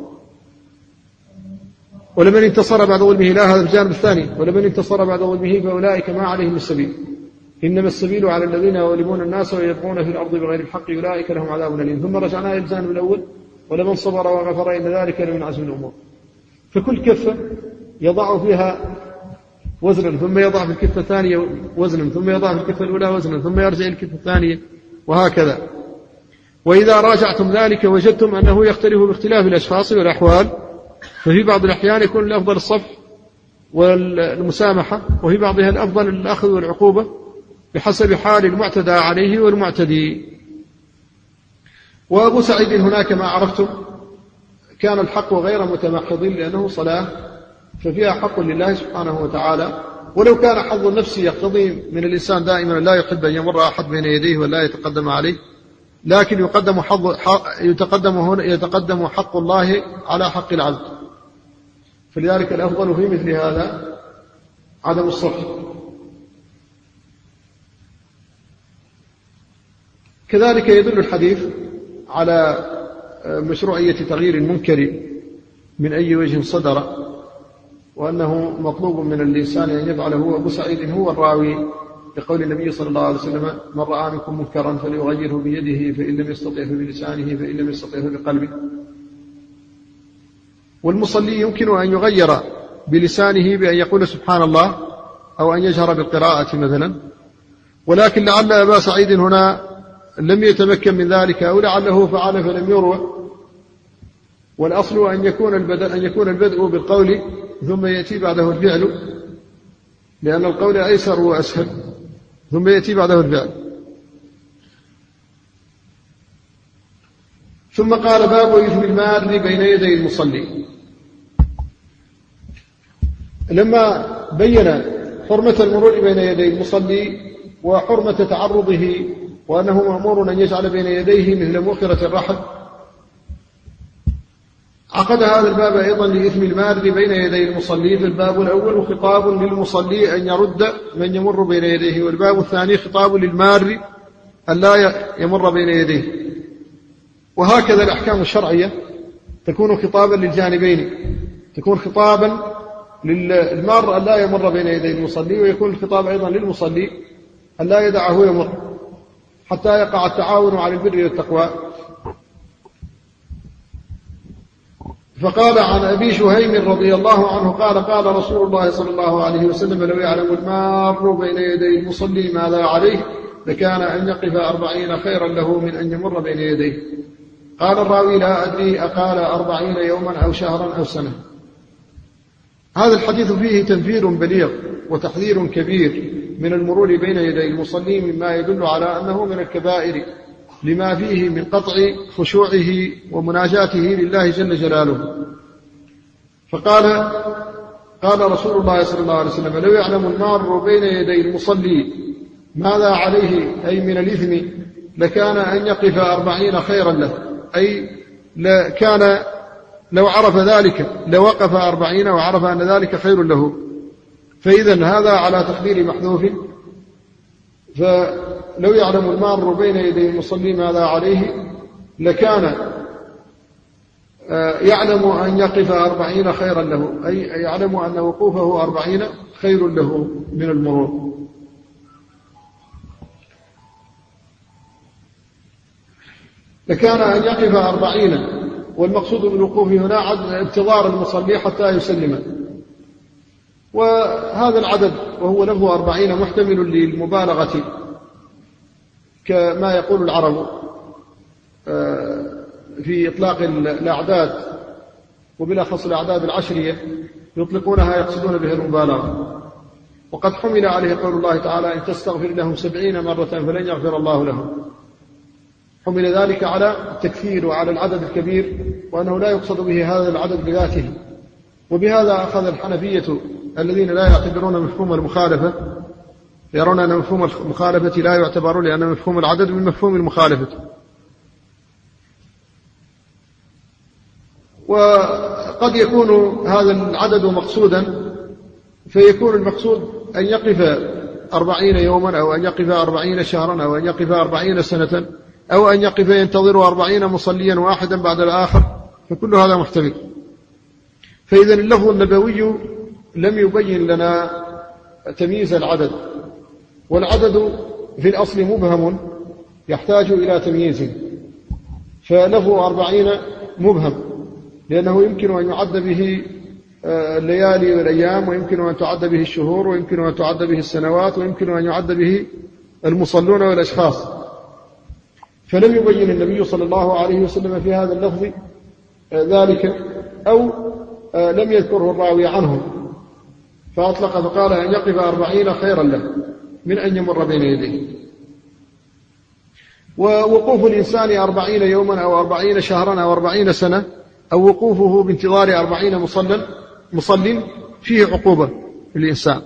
Speaker 1: ولمن انتصر بعد ظلمه، لا هذا في الجانب الثاني، ولمن انتصر بعد ظلمه فأولئك ما عليهم السبيل إنما السبيل على الذين يظلمون الناس ويبغون في الأرض بغير الحق أولئك لهم عذاب أليم. ثم رجعنا إلى الجانب الأول ولمن صبر وغفر إن ذلك لمن عزم الأمور. فكل كفة يضع فيها وزنا ثم يضع في الكفة الثانية وزنا ثم يضع في الكفة الأولى وزنا ثم يرجع الكفة الثانية وهكذا. وإذا راجعتم ذلك وجدتم أنه يختلف باختلاف الأشخاص والأحوال، ففي بعض الأحيان يكون الأفضل الصفح والمسامحة، وفي بعضها الأفضل الأخذ والعقوبة بحسب حال المعتدى عليه والمعتدي. وأبو سعيد هناك ما عرفتم كان الحق غير متمحض لأنه صلاة ففيها حق لله سبحانه وتعالى، ولو كان حظ النفس يقتضي من الإنسان دائما لا يحب أن يمر أحد بين يديه ولا يتقدم عليه، لكن يقدم حظ يتقدم هنا يتقدم حق الله على حق العبد. فلذلك الأفضل في مثل هذا عدم الصفح. كذلك يدل الحديث على مشروعية تغيير المنكر من أي وجه صدر، وأنه مطلوب من الإنسان أن يفعله. أبو سعيد هو الراوي لقول النبي صلى الله عليه وسلم من رأى منكم منكرا فليغيره بيده فإن لم يستطع فبلسانه فإن لم يستطع فبقلبه. والمصلي يمكن أن يغير بلسانه بأن يقول سبحان الله أو أن يجهر بالقراءة مثلا، ولكن لعل أبا سعيد هنا لم يتمكن من ذلك أو لعله فعل فلم يروى. والأصل أن يكون البدء أن يكون البدء بالقول ثم يأتي بعده الفعل، لأن القول أيسر وأسهل، ثم يأتي بعده الفعل. ثم قال باب إثم المار بين يدي المصلي. لما بين حرمة المرور بين يدي المصلي وحرمة تعرضه، وأنه مأمور أن يجعل بين يديه مثل مؤخرة الرحل. عقد هذا الباب أيضا لإثم المار بين يدي المصلي. في الباب الأول خطاب للمصلي أن يرد من يمر بين يديه، والباب الثاني خطاب للمار أن لا يمر بين يديه. وهكذا الأحكام الشرعية تكون خطابا للجانبين، تكون خطابا للمار أن لا يمر بين يدي المصلي، ويكون الخطاب أيضا للمصلي أن لا يدعه يمر حتى يقع التعاون على البر والتقوى. فقال عن أبي شهيم رضي الله عنه قال قال رسول الله صلى الله عليه وسلم: لو يعلم المار بين يدي المصلي ماذا عليه لكان أن يقف أربعين خيرا له من أن يمر بين يديه. قال الراوي: لا أدري أقال أربعين يوما أو شهرا أو سنة. هذا الحديث فيه تنفير بليغ وتحذير كبير من المرور بين يدي المصلي، مما يدل على أنه من الكبائر لما فيه من قطع خشوعه ومناجاته لله جل جلاله. فقال قال رسول الله صلى الله عليه وسلم: لو يعلم المار بين يدي المصلي ماذا عليه أي من الإثم لكان أن يقف أربعين خيرا له، أي كان لو عرف ذلك لوقف أربعين وعرف أن ذلك خير له. فإذا هذا على تقدير محذوف. فلو يعلم المار بين يدي المصلي ماذا عليه لكان يعلم أن يقف أربعين خيرا له، أي يعلم أن وقوفه أربعين خير له من المرور. لكان أن يقف أربعين، والمقصود بالوقوف هنا انتظار المصلي حتى يسلم. وهذا العدد وهو له أربعين محتمل للمبالغة كما يقول العرب في إطلاق الأعداد، وبالأخص الأعداد العشرية يطلقونها يقصدون بها المبالغة. وقد حمل عليه قول الله تعالى: إن تستغفر لهم سبعين مرة فلن يغفر الله لهم. حمل ذلك على التكثير وعلى العدد الكبير، وأنه لا يقصد به هذا العدد بذاته. وبهذا أخذ الحنفية الذين لا يعتبرون مفهوم المخالفة، يرون أن مفهوم المخالفة لا يعتبر، لأن مفهوم العدد من مفهوم المخالفة. وقد يكون هذا العدد مقصودا، فيكون المقصود أن يقف أربعين يوما، أو أن يقف أربعين شهرا، أو أن يقف أربعين سنة، أو أن يقف ينتظر أربعين مصليا واحدا بعد الآخر، فكل هذا محتمل. فإذا اللفظ النبوي لم يبين لنا تمييز العدد، والعدد في الأصل مبهم يحتاج إلى تمييز. فلفظ أربعين مبهم لأنه يمكن أن يعد به الليالي والأيام، ويمكن أن تعد به الشهور، ويمكن أن تعد به السنوات، ويمكن أن يعد به المصلون والأشخاص. فلم يبين النبي صلى الله عليه وسلم في هذا اللفظ ذلك، أو لم يذكره الراوي عنه، فأطلق فقال أن يقف أربعين خيرا له من أن يمر بين يديه. ووقوف الإنسان أربعين يوما أو أربعين شهرا أو أربعين سنة، أو وقوفه بانتظار أربعين مصل مصل فيه عقوبة للإنسان،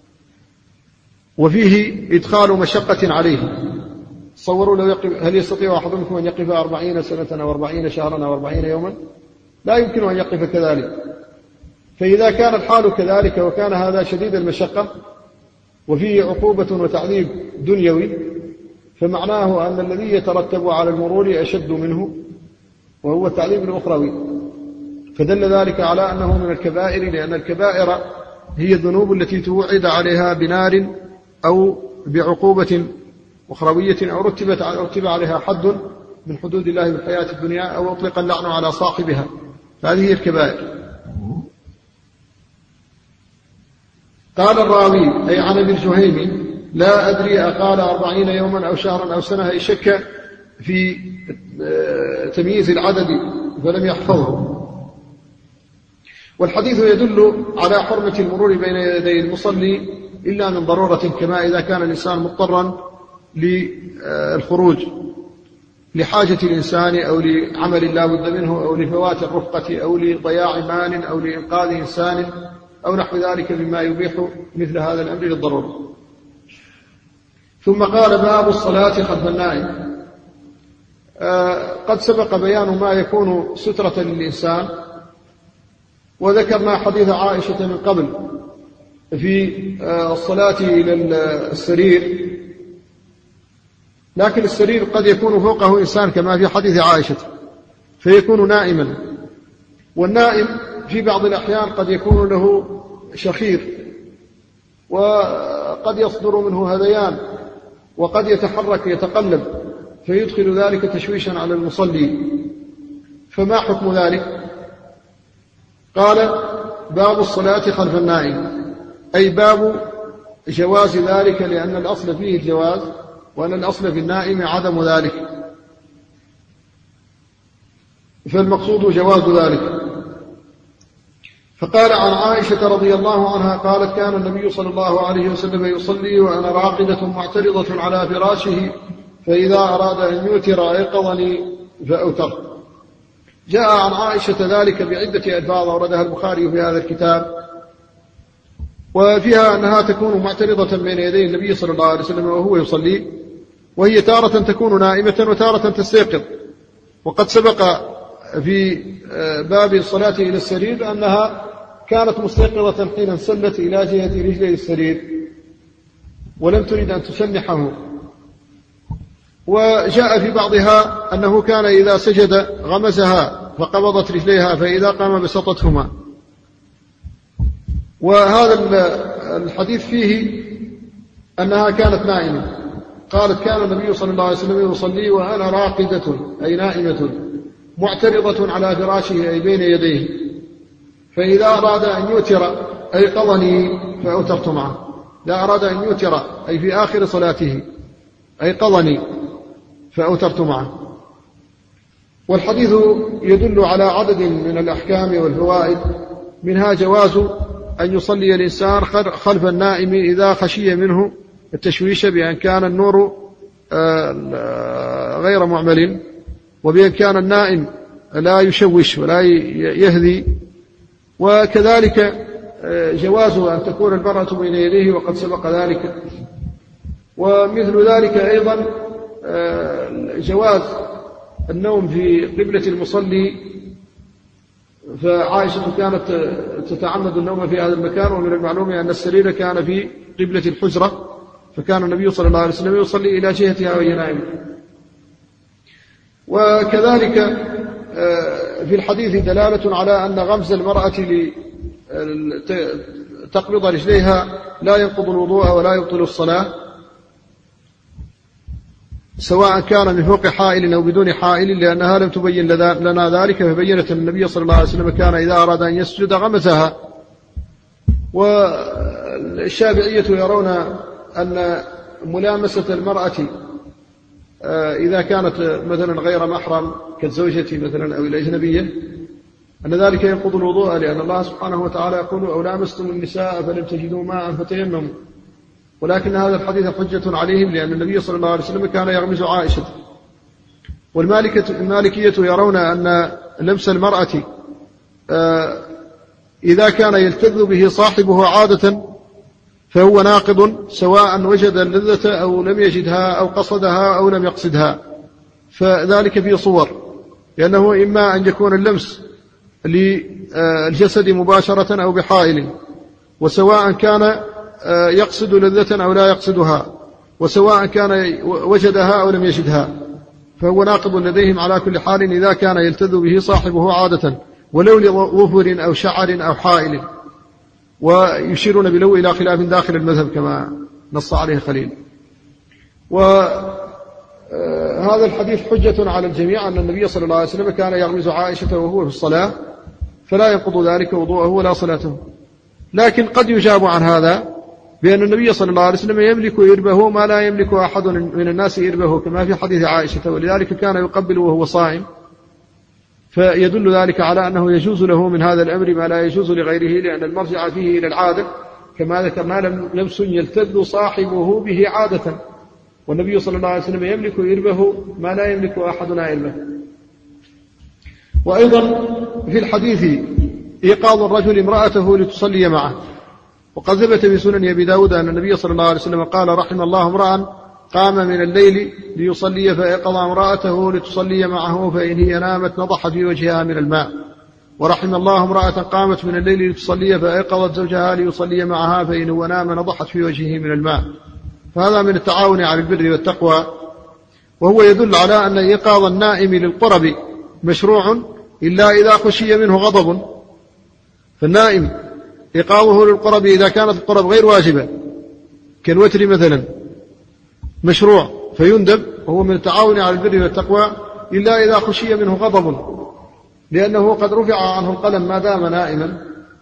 Speaker 1: وفيه إدخال مشقة عليه. تصوروا لو يقف، هل يستطيع أحدكم أن يقف أربعين سنة أو أربعين شهرا أو أربعين يوما؟ لا يمكن أن يقف كذلك. فإذا كان الحال كذلك وكان هذا شديد المشقة وفيه عقوبة وتعذيب دنيوي، فمعناه أن الذي يترتب على المرور أشد منه، وهو التعذيب الأخروي. فدل ذلك على أنه من الكبائر، لأن الكبائر هي الذنوب التي توعد عليها بنار أو بعقوبة أخروية، أو رتبت رتب عليها حد من حدود الله في الحياة الدنيا، أو أطلق اللعن على صاحبها، فهذه هي الكبائر. قال الراوي أي عن ابن جهيم: لا أدري أقال أربعين يوما أو شهرا أو سنة، أي شك في تمييز العدد فلم يحفظه. والحديث يدل على حرمة المرور بين يدي المصلي إلا من ضرورة، كما إذا كان الإنسان مضطرا للخروج لحاجة الإنسان، أو لعمل لا بد منه، أو لفوات الرفقة، أو لضياع مال، أو لإنقاذ إنسان، أو نحو ذلك مما يبيح مثل هذا الأمر للضرورة. ثم قال باب الصلاة خلف النائم. آه قد سبق بيان ما يكون سترة للإنسان، وذكرنا حديث عائشة من قبل في آه الصلاة إلى السرير، لكن السرير قد يكون فوقه إنسان كما في حديث عائشة فيكون نائما، والنائم في بعض الأحيان قد يكون له شخير وقد يصدر منه هذيان وقد يتحرك يتقلب فيدخل ذلك تشويشا على المصلي، فما حكم ذلك؟ قال باب الصلاة خلف النائم، أي باب جواز ذلك، لأن الأصل فيه الجواز، وأن الأصل في النائم عدم ذلك، فالمقصود جواز ذلك. فقال عن عائشة رضي الله عنها قالت كان النبي صلى الله عليه وسلم يصلي وأنا راقدة معترضة على فراشه، فإذا أراد أن يوتر أيقظني فأوتر. جاء عن عائشة ذلك بعدة ألفاظ أوردها البخاري في هذا الكتاب، وفيها أنها تكون معترضة بين يدي النبي صلى الله عليه وسلم وهو يصلي، وهي تارة تكون نائمة وتارة تستيقظ. وقد سبق في باب الصلاة إلى السرير أنها كانت مستيقظة حين انسلت إلى جهة رجلي السرير ولم تريد أن تسنحه. وجاء في بعضها أنه كان إذا سجد غمزها فقبضت رجليها، فإذا قام بسطتهما. وهذا الحديث فيه أنها كانت نائمة. قالت كان النبي صلى الله عليه وسلم يصلي وأنا راقدة أي نائمة معترضة على فراشه أي بين يديه، فإذا أراد أن يوتر أيقظني فأوترت معه. إذا أراد أن يوتر أي في آخر صلاته أيقظني فأوترت معه. والحديث يدل على عدد من الأحكام والفوائد، منها جواز أن يصلي الإنسان خلف النائم إذا خشي منه التشويش بأن كان النور غير معمل، وبأن كان النائم لا يشوش ولا يهذي. وكذلك جواز أن تكون المرأة بين يديه وقد سبق ذلك. ومثل ذلك أيضا جواز النوم في قبلة المصلي، فعائشة كانت تتعمد النوم في هذا المكان، ومن المعلوم أن السرير كان في قبلة الحجرة، فكان النبي صلى الله عليه وسلم يصلي إلى جهتها وهي نائمة. وكذلك في الحديث دلالة على أن غمز المرأة لتقبض رجليها لا ينقض الوضوء ولا يبطل الصلاة، سواء كان من فوق حائل أو بدون حائل، لأنها لم تبين لنا ذلك، فبينت أن النبي صلى الله عليه وسلم كان إذا أراد أن يسجد غمزها. والشافعية يرون أن ملامسة المرأة إذا كانت مثلا غير محرم كالزوجة مثلا أو الأجنبية أن ذلك ينقض الوضوء، لأن الله سبحانه وتعالى يقول أو لامستم النساء فلم تجدوا ماء فتيمموا. ولكن هذا الحديث حجة عليهم، لأن النبي صلى الله عليه وسلم كان يغمز عائشة. والمالكية يرون أن لمس المرأة إذا كان يلتذ به صاحبه عادة فهو ناقض، سواء وجد اللذة أو لم يجدها أو قصدها أو لم يقصدها، فذلك في صور، لأنه إما أن يكون اللمس للجسد مباشرة أو بحائل، وسواء كان يقصد لذة أو لا يقصدها، وسواء كان وجدها أو لم يجدها، فهو ناقض لديهم على كل حال إذا كان يلتذ به صاحبه عادة، ولو لظفر أو شعر أو حائل. ويشيرون بلو إلى خلاف داخل المذهب كما نص عليه خليل. وهذا الحديث حجة على الجميع أن النبي صلى الله عليه وسلم كان يغمز عائشة وهو في الصلاة، فلا ينقض ذلك وضوءه ولا صلاته. لكن قد يجاب عن هذا بأن النبي صلى الله عليه وسلم يملك إربه ما لا يملك أحد من الناس إربه، كما في حديث عائشة، ولذلك كان يقبل وهو صائم، فيدل ذلك على أنه يجوز له من هذا الأمر ما لا يجوز لغيره، لأن المرجع فيه إلى العادة كما ذكرنا، لمس يلتذ صاحبه به عادة، والنبي صلى الله عليه وسلم يملك إربه ما لا يملك أحدنا إربه. وأيضا في الحديث إيقاظ الرجل امرأته لتصلي معه. وقد ثبت في سنن أبي داود أن النبي صلى الله عليه وسلم قال: رحم الله امرأ قام من الليل ليصلي فأيقظ امرأته لتصلي معه فإن هي نامت نضحت في وجهها من الماء. ورحم الله امرأة قامت من الليل لتصلي فأيقظت زوجها ليصلي معها فإن هو نام نضحت في وجهه من الماء. فهذا من التعاون على البر والتقوى، وهو يدل على أن إيقاظ النائم للقرب مشروع إلا إذا خشي منه غضب. فالنائم إيقاظه للقرب إذا كانت القرب غير واجبة كالوتر مثلا مشروع فيندب، وهو من التعاون على البر والتقوى إلا إذا خشي منه غضب، لأنه قد رفع عنه القلم ما دام نائما.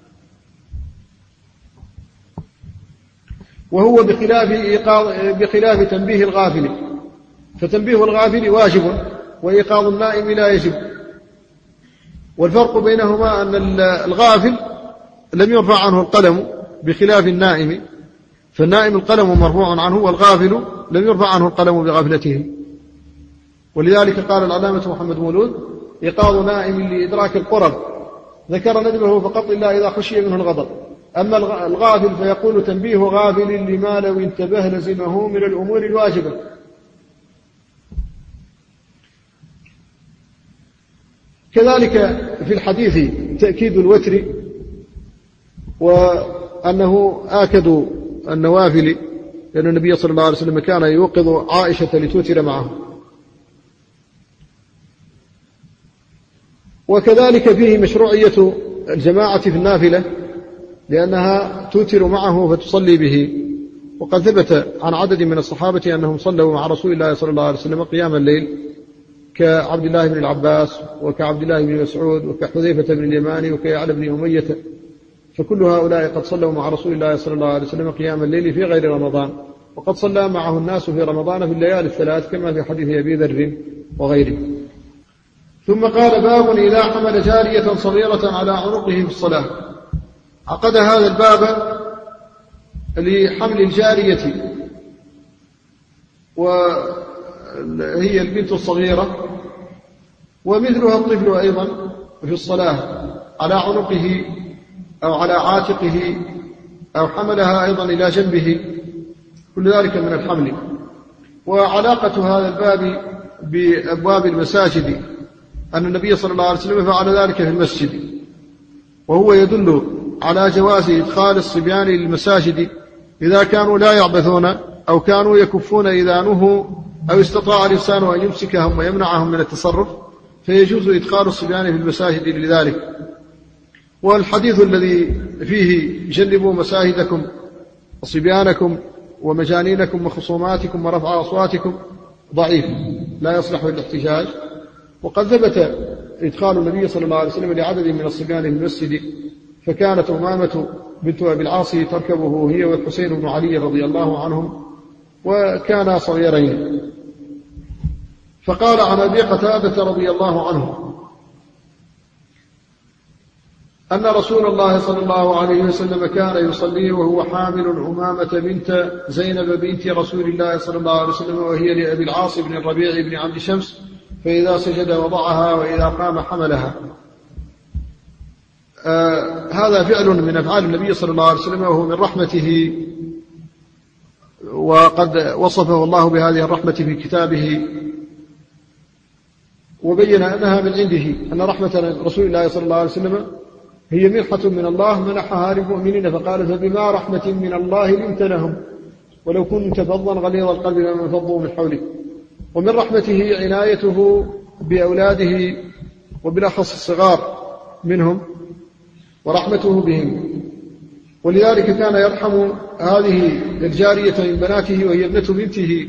Speaker 1: وهو بخلاف إيقاظ بخلاف تنبيه الغافل، فتنبيه الغافل واجب وإيقاظ النائم لا يجب. والفرق بينهما أن الغافل لم يرفع عنه القلم بخلاف النائم، فالنائم القلم مرفوع عنه، والغافل لم يرفع عنه القلم بغفلته. ولذلك قال العلامة محمد مولود: إيقاظ نائم لإدراك القرب ذكر ندبه فقط إلا إذا خشي منه الغضب. أما الغافل فيقول: تنبيه غافل لما لو انتبه لزمه من الأمور الواجبة. كذلك في الحديث تأكيد الوتر، وأنه آكد النوافل، لأن النبي صلى الله عليه وسلم كان يوقظ عائشة لتوتر معه. وكذلك فيه مشروعية الجماعة في النافلة، لأنها توتر معه فتصلي به. وقد ثبت عن عدد من الصحابة أنهم صلوا مع رسول الله صلى الله عليه وسلم قيام الليل، كعبد الله بن العباس وكعبد الله بن مسعود وكحذيفة بن اليمان وكيعلى بن أمية، فكل هؤلاء قد صلوا مع رسول الله صلى الله عليه وسلم قيام الليل في غير رمضان، وقد صلى معه الناس في رمضان في الليالي الثلاث كما في حديث أبي ذر وغيره. ثم قال: باب إذا حمل جارية صغيرة على عنقه في الصلاة. عقد هذا الباب لحمل الجارية، وهي البنت الصغيرة، ومثلها الطفل أيضا في الصلاة على عنقه أو على عاتقه أو حملها أيضا إلى جنبه، كل ذلك من الحمل. وعلاقة هذا الباب بأبواب المساجد أن النبي صلى الله عليه وسلم فعل ذلك في المسجد، وهو يدل على جواز إدخال الصبيان للمساجد إذا كانوا لا يعبثون أو كانوا يكفون إذا نهوا أو استطاع الإنسان أن يمسكهم ويمنعهم من التصرف، فيجوز إدخال الصبيان في المساجد لذلك. والحديث الذي فيه: جنبوا مساجدكم وصبيانكم ومجانينكم وخصوماتكم ورفع أصواتكم، ضعيف لا يصلح للاحتجاج. وقد ثبت إدخال النبي صلى الله عليه وسلم لعدد من الصبيان في المسجد، فكانت أمامة بنت أبي العاص تركبه هي والحسين بن علي رضي الله عنهم، وكانا صغيرين. فقال عن أبي قتادة رضي الله عنه أن رسول الله صلى الله عليه وسلم كان يصلي وهو حامل أمامة بنت زينب بنت رسول الله صلى الله عليه وسلم، وهي لأبي العاص بن الربيع بن عبد شمس، فإذا سجد وضعها وإذا قام حملها. آه هذا فعل من أفعال النبي صلى الله عليه وسلم، وهو من رحمته، وقد وصفه الله بهذه الرحمة في كتابه، وبين أنها من عنده، أن رحمة رسول الله صلى الله عليه وسلم هي منحة من الله منحها للمؤمنين، فقال: فبما رحمة من الله لنت لهم ولو كنت فظا غليظ القلب لانفضوا من حولك. ومن رحمته عنايته بأولاده وبالأخص الصغار منهم ورحمته بهم، ولذلك كان يرحم هذه الجارية من بناته وهي ابنة بنته،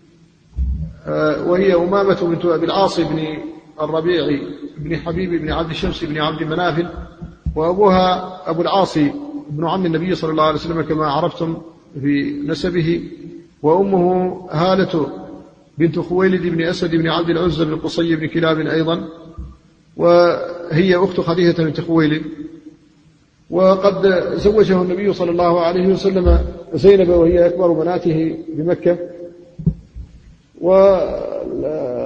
Speaker 1: وهي أمامة بنت أبي العاص بن الربيع بن حبيب بن عبد الشمس بن عبد مناف، وأبوها أبو العاص بن عم النبي صلى الله عليه وسلم كما عرفتم في نسبه، وأمه هالة بنت خويلد بن أسد بن عبد العزى بن قصي بن كلاب أيضا، وهي أخت خديجة بنت خويلد. وقد زوجه النبي صلى الله عليه وسلم زينب وهي أكبر بناته بمكة،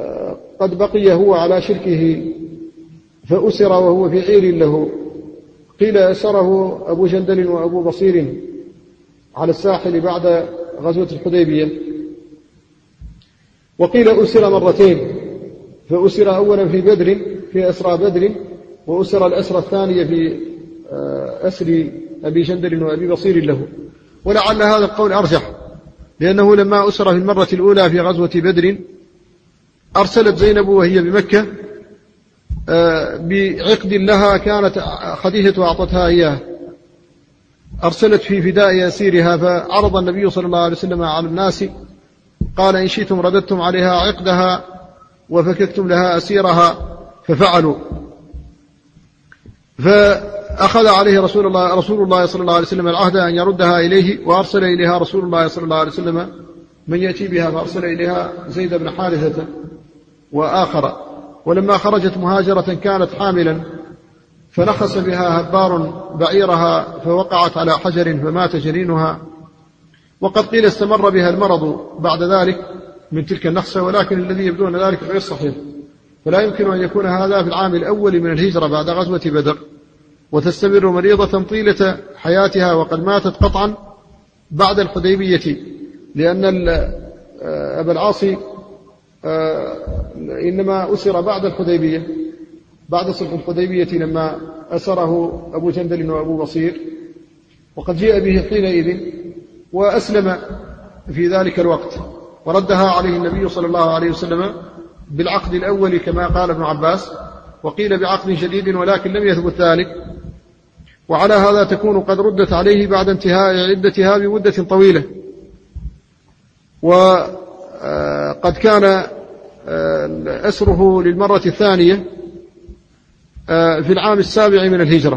Speaker 1: وقد بقي هو على شركه فأسر وهو في عير له، قيل أسره أبو جندل وأبو بصير على الساحل بعد غزوة الحديبية، وقيل أسر مرتين، فأسر أولا في بدر في أسرى بدر، وأسر الأسرى الثانية في أسر أبي جندل وأبي بصير له. ولعل هذا القول أرجح، لأنه لما أسر في المرة الأولى في غزوة بدر أرسلت زينب وهي بمكة بعقد لها كانت خديجة أعطتها إياه، أرسلت في فداء أسيرها، فعرض النبي صلى الله عليه وسلم على الناس قال إن شئتم رددتم عليها عقدها وفككتم لها أسيرها، ففعلوا. فأخذ عليه رسول الله, رسول الله صلى الله عليه وسلم العهد أن يردها إليه، وأرسل إليها رسول الله صلى الله عليه وسلم من يأتي بها، فأرسل إليها زيد بن حارثة وآخر. ولما خرجت مهاجرة كانت حاملا، فنخس بها هبار بعيرها فوقعت على حجر فمات جنينها، وقد قيل استمر بها المرض بعد ذلك من تلك النخسة، ولكن الذي يبدو أن ذلك غير صحيح، فلا يمكن أن يكون هذا في العام الأول من الهجرة بعد غزوة بدر، وتستمر مريضة طيلة حياتها، وقد ماتت قطعا بعد الحديبية، لأن أبا العاص إنما أسر بعد الحديبية، بعد صلح الحديبية لما أسره أبو جندل وأبو بصير، وقد جاء به حينئذ وأسلم في ذلك الوقت، وردها عليه النبي صلى الله عليه وسلم بالعقد الأول كما قال ابن عباس، وقيل بعقد جديد ولكن لم يثبت ذلك. وعلى هذا تكون قد ردت عليه بعد انتهاء عدتها بمدة طويلة. وقد كان أسره للمرة الثانية في العام السابع من الهجرة،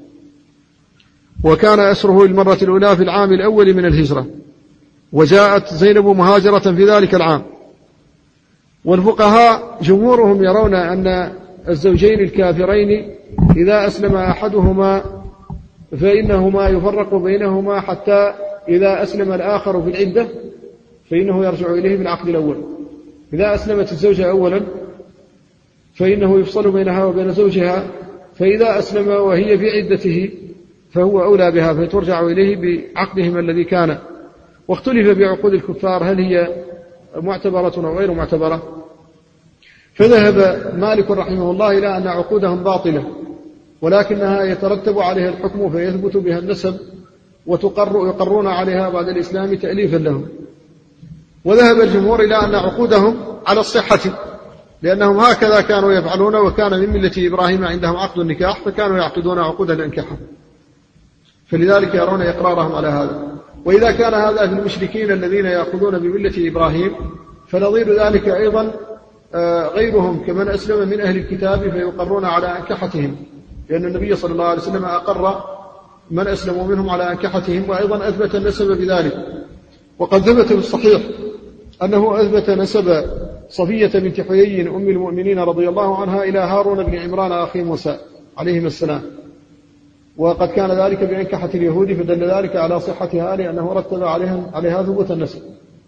Speaker 1: وكان أسره للمرة الأولى في العام الأول من الهجرة، وجاءت زينب مهاجرة في ذلك العام. والفقهاء جمهورهم يرون أن الزوجين الكافرين إذا أسلم أحدهما فإنهما يفرق بينهما حتى إذا أسلم الآخر في العدة فإنه يرجع إليه بالعقد الأول. إذا أسلمت الزوجة أولا فإنه يفصل بينها وبين زوجها، فإذا أسلم وهي في عدته فهو أولى بها فترجع إليه بعقدهما الذي كان. واختلف بعقود الكفار هل هي معتبرة أو غير معتبرة، فذهب مالك رحمه الله إلى أن عقودهم باطلة، ولكنها يترتب عليها الحكم فيثبت بها النسب وتقر يقرون عليها بعد الإسلام تأليفا لهم. وذهب الجمهور إلى أن عقودهم على الصحة، لأنهم هكذا كانوا يفعلون، وكان من ملة إبراهيم عندهم عقد النكاح فكانوا يعقدون عقود الانكحة، فلذلك يرون إقرارهم على هذا. وإذا كان هذا في المشركين الذين يأخذون بملة إبراهيم فنظير ذلك أيضا غيرهم كمن أسلم من أهل الكتاب فيقرون على أنكحتهم، لأن النبي صلى الله عليه وسلم أقر من أسلموا منهم على أنكحتهم، وأيضا أثبت النسب بذلك. وقد ثبت في الصحيح أنه أثبت نسب صفية بنت حيي أم المؤمنين رضي الله عنها إلى هارون بن عمران أخي موسى عليهما السلام، وقد كان ذلك بأنكحة اليهود، فدل ذلك على صحتها لأنه رتب عليها, عليها ثبوت النسب.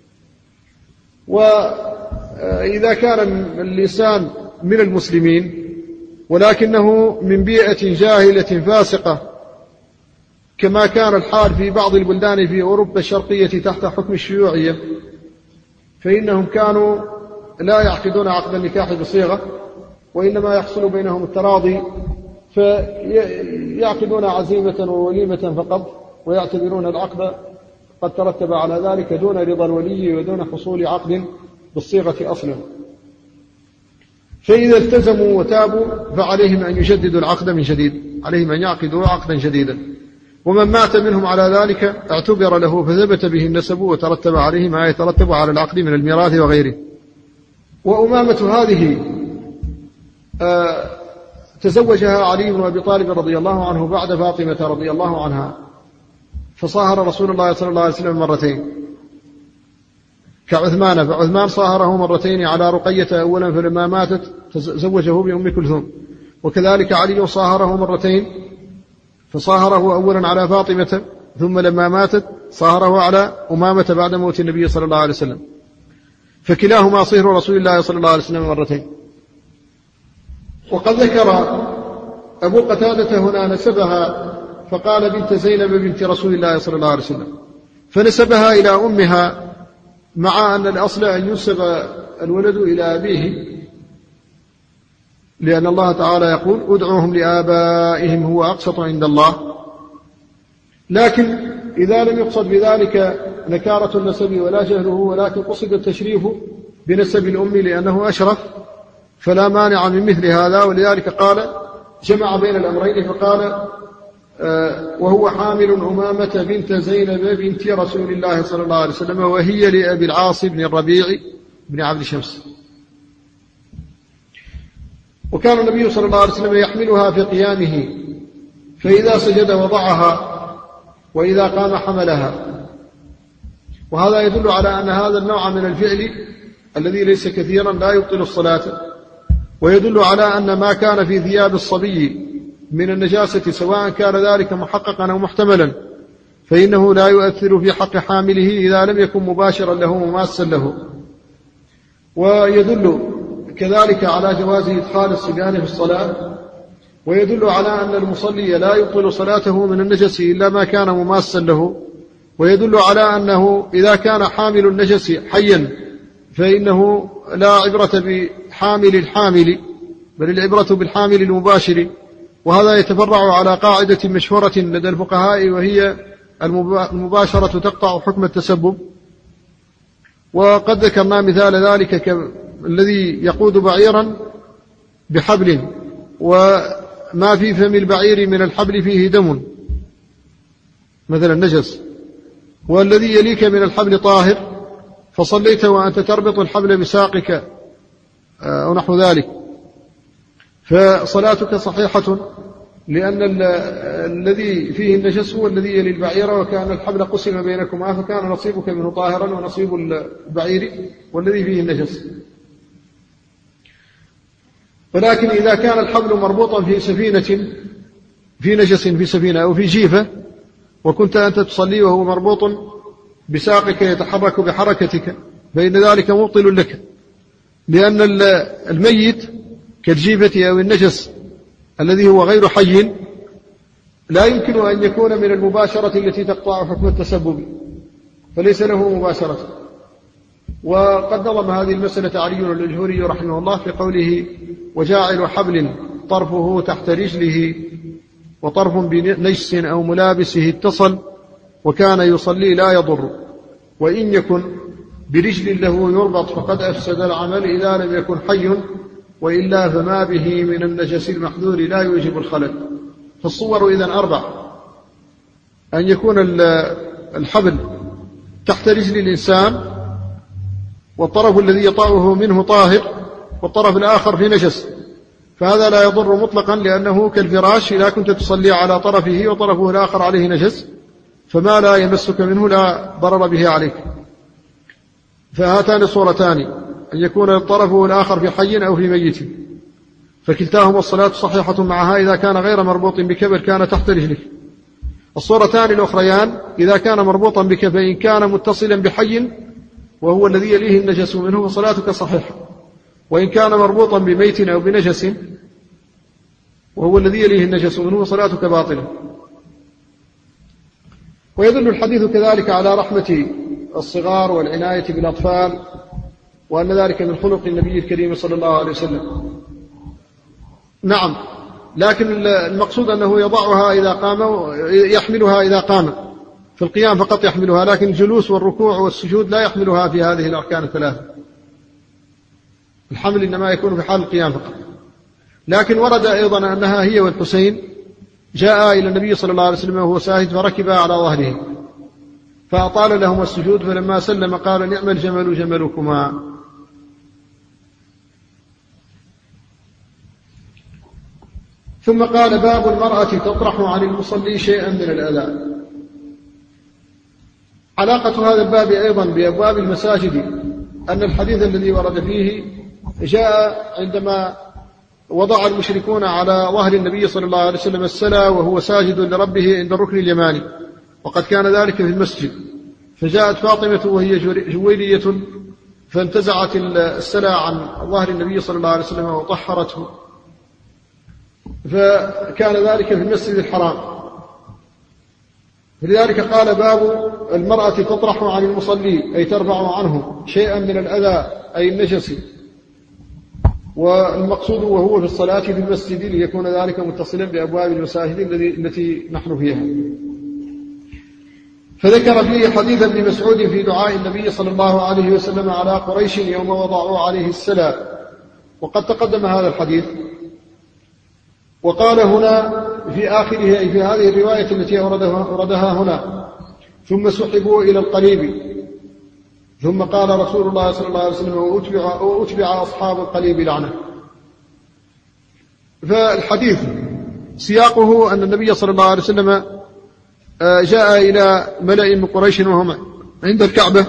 Speaker 1: وإذا كان الإنسان من المسلمين ولكنه من بيئة جاهلة فاسقة كما كان الحال في بعض البلدان في أوروبا الشرقية تحت حكم الشيوعية، فإنهم كانوا لا يعقدون عقد النكاح بصيغة، وإنما يحصل بينهم التراضي، فيعقدون عزيمة ووليمة فقط، ويعتبرون العقد قد ترتب على ذلك دون رضا الولي ودون حصول عقد بالصيغة أصلا. فإذا التزموا وتابوا فعليهم أن يجددوا العقد من جديد، عليهم أن يعقدوا عقدا جديدا. ومن مات منهم على ذلك اعتبر له فثبت به النسب وترتب عليه ما يترتب على العقد من الميراث وغيره. وأمامة هذه آه تزوجها علي بن أبي طالب رضي الله عنه بعد فاطمة رضي الله عنها، فصاهر رسول الله صلى الله عليه وسلم مرتين كعثمان، فعثمان صاهره مرتين على رقية أولا فلما ماتت زوجه بأم كلثوم، وكذلك علي صاهره مرتين، فصاهره أولا على فاطمة ثم لما ماتت صاهره على أمامة بعد موت النبي صلى الله عليه وسلم، فكلاهما صهر رسول الله صلى الله عليه وسلم مرتين. وقد ذكر أبو قتادة هنا نسبها فقال بنت زينب بنت رسول الله صلى الله عليه وسلم، فنسبها إلى أمها، مع أن الأصل أن ينسب الولد إلى أبيه، لأن الله تعالى يقول ادعوهم لآبائهم هو أقسط عند الله. لكن إذا لم يقصد بذلك نكارة النسب ولا جهله، ولكن قصد التشريف بنسب الأم لأنه أشرف، فلا مانع من مثل هذا. ولذلك قال جمع بين الأمرين فقال آه وهو حامل أمامة بنت زينب بنت رسول الله صلى الله عليه وسلم، وهي لأبي العاص بن الربيع بن عبد شمس. وكان النبي صلى الله عليه وسلم يحملها في قيامه، فإذا سجد وضعها، وإذا قام حملها. وهذا يدل على أن هذا النوع من الفعل الذي ليس كثيرا لا يبطل الصلاة، ويدل على أن ما كان في ثياب الصبي من النجاسة سواء كان ذلك محققا أو محتملا فإنه لا يؤثر في حق حامله إذا لم يكن مباشرا له مماسا له. ويدل كذلك على جواز إدخال الصبيان في الصلاة، ويدل على أن المصلي لا يبطل صلاته من النجس إلا ما كان مماسا له، ويدل على أنه إذا كان حامل النجس حيا فإنه لا عبرة بحامل الحامل، بل العبرة بالحامل المباشر. وهذا يتفرع على قاعدة مشهورة لدى الفقهاء، وهي المباشرة تقطع حكم التسبب. وقد ذكرنا مثال ذلك كالذي يقود بعيرا بحبل، وما في فم البعير من الحبل فيه دم مثلا نجس، والذي يليك من الحبل طاهر، فصليت وأنت تربط الحبل بساقك أو نحو ذلك، فصلاتك صحيحة، لأن الذي فيه النجس هو الذي يلي البعير، وكان الحبل قسم بينكما فكان نصيبك منه طاهرا ونصيب البعير والذي فيه النجس. ولكن إذا كان الحبل مربوطا في سفينة في نجس في سفينة أو في جيفة، وكنت أنت تصلي وهو مربوط بساقك يتحرك بحركتك، فإن ذلك مبطل لك، لأن الميت كالجيفة أو النجس الذي هو غير حي لا يمكن أن يكون من المباشرة التي تقطع حكم التسبب، فليس له مباشرة. وقد نظم هذه المسألة علي الجهوري رحمه الله في قوله وجاعل حبل طرفه تحت رجله وطرف بنجس أو ملابسه اتصل وكان يصلي لا يضر، وإن يكن برجل له يربط فقد أفسد العمل إذا لم يكن حي، وإلا فما به من النجس المحذور لا يوجب الخلل. فالصور إذن أربع: أن يكون الحبل تحت رجل الإنسان، والطرف الذي يطأه منه طاهر، والطرف الآخر في نجس، فهذا لا يضر مطلقا، لأنه كالفراش إذا كنت تصلي على طرفه وطرفه الآخر عليه نجس فما لا يمسك منه لا ضرر به عليك. فهاتان صورتان: أن يكون طرفه الآخر في حي أو في ميت، فكلتاهما الصلاة صحيحة معها إذا كان غير مربوط بك بل كان تحت رجلك. الصورتان الأخريان: إذا كان مربوطا بك فإن كان متصلا بحي وهو الذي يليه النجس منه فصلاتك صحيحة، وإن كان مربوطا بميت أو بنجس وهو الذي يليه النجس منه فصلاتك باطلة. ويدل الحديث كذلك على رحمة الصغار والعناية بالأطفال، وأن ذلك من خلق النبي الكريم صلى الله عليه وسلم. نعم، لكن المقصود أنه يضعها إذا قام، يحملها إذا قام في القيام فقط يحملها، لكن الجلوس والركوع والسجود لا يحملها في هذه الأركان الثلاثة. الحمل إنما يكون في حال القيام فقط. لكن ورد أيضا أنها هي والحسين جاء إلى النبي صلى الله عليه وسلم وهو ساهد فركبا على ظهره فأطال لهما السجود، فلما سلم قال نعم الجمل جملكما. ثم قال باب المرأة تطرح عن المصلي شيئا من الأذى. علاقة هذا الباب أيضا بأبواب المساجد أن الحديث الذي ورد فيه جاء عندما وضع المشركون على ظهر النبي صلى الله عليه وسلم السلا وهو ساجد لربه عند الركن اليماني، وقد كان ذلك في المسجد، فجاءت فاطمة وهي جويلية فانتزعت السلا عن ظهر النبي صلى الله عليه وسلم وطهرته، فكان ذلك في المسجد الحرام. لذلك قال باب المرأة تطرح عن المصلي أي ترفع عنه شيئا من الأذى أي النجس، والمقصود وهو في الصلاة في المسجد ليكون ذلك متصلا بأبواب المساجد التي نحن فيها. فذكر فيه حديث ابن مسعود في دعاء النبي صلى الله عليه وسلم على قريش يوم وضعوا عليه السلام، وقد تقدم هذا الحديث. وقال هنا في آخره أي في هذه الرواية التي أوردها هنا: ثم سحبوا إلى القليب، ثم قال رسول الله صلى الله عليه وسلم: وأتبع, وأتبع أصحاب القليب لعنة. فالحديث سياقه أن النبي صلى الله عليه وسلم جاء إلى ملأ من قريش وهم عند الكعبة،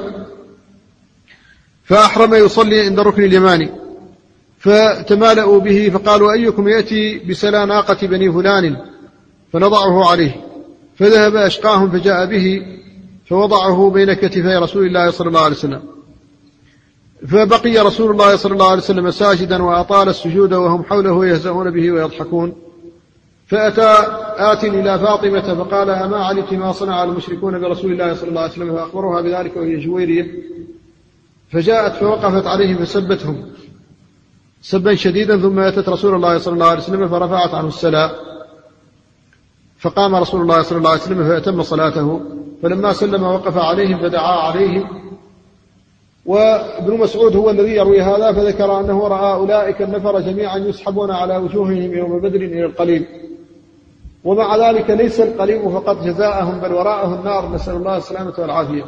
Speaker 1: فأحرم يصلي عند الركن اليماني، فتمالأوا به فقالوا: أيكم يأتي بسلا ناقة بني فلان فنضعه عليه؟ فذهب أشقاهم فجاء به فوضعه بين كتفي رسول الله صلى الله عليه وسلم، فبقي رسول الله صلى الله عليه وسلم ساجدا وأطال السجود وهم حوله يهزؤون به ويضحكون. فأتى آت إلى فاطمة فقال: أما علمت ما صنع المشركون برسول الله صلى الله عليه وسلم؟ فأخبرها بذلك وهي جويرية، فجاءت فوقفت عليهم فسبتهم سبا شديدا، ثم أتت رسول الله صلى الله عليه وسلم فرفعت عنه السلام، فقام رسول الله صلى الله عليه وسلم فأتم صلاته، فلما سلم وقف عليهم فدعا عليهم. وابن مسعود هو الذي يروي هذا، فذكر أنه رأى أولئك النفر جميعا يسحبون على وجوههم يوم بدر إلى القليب، ومع ذلك ليس القليب فقط جزاءهم بل وراءه النار، نسأل الله السلامة والعافية.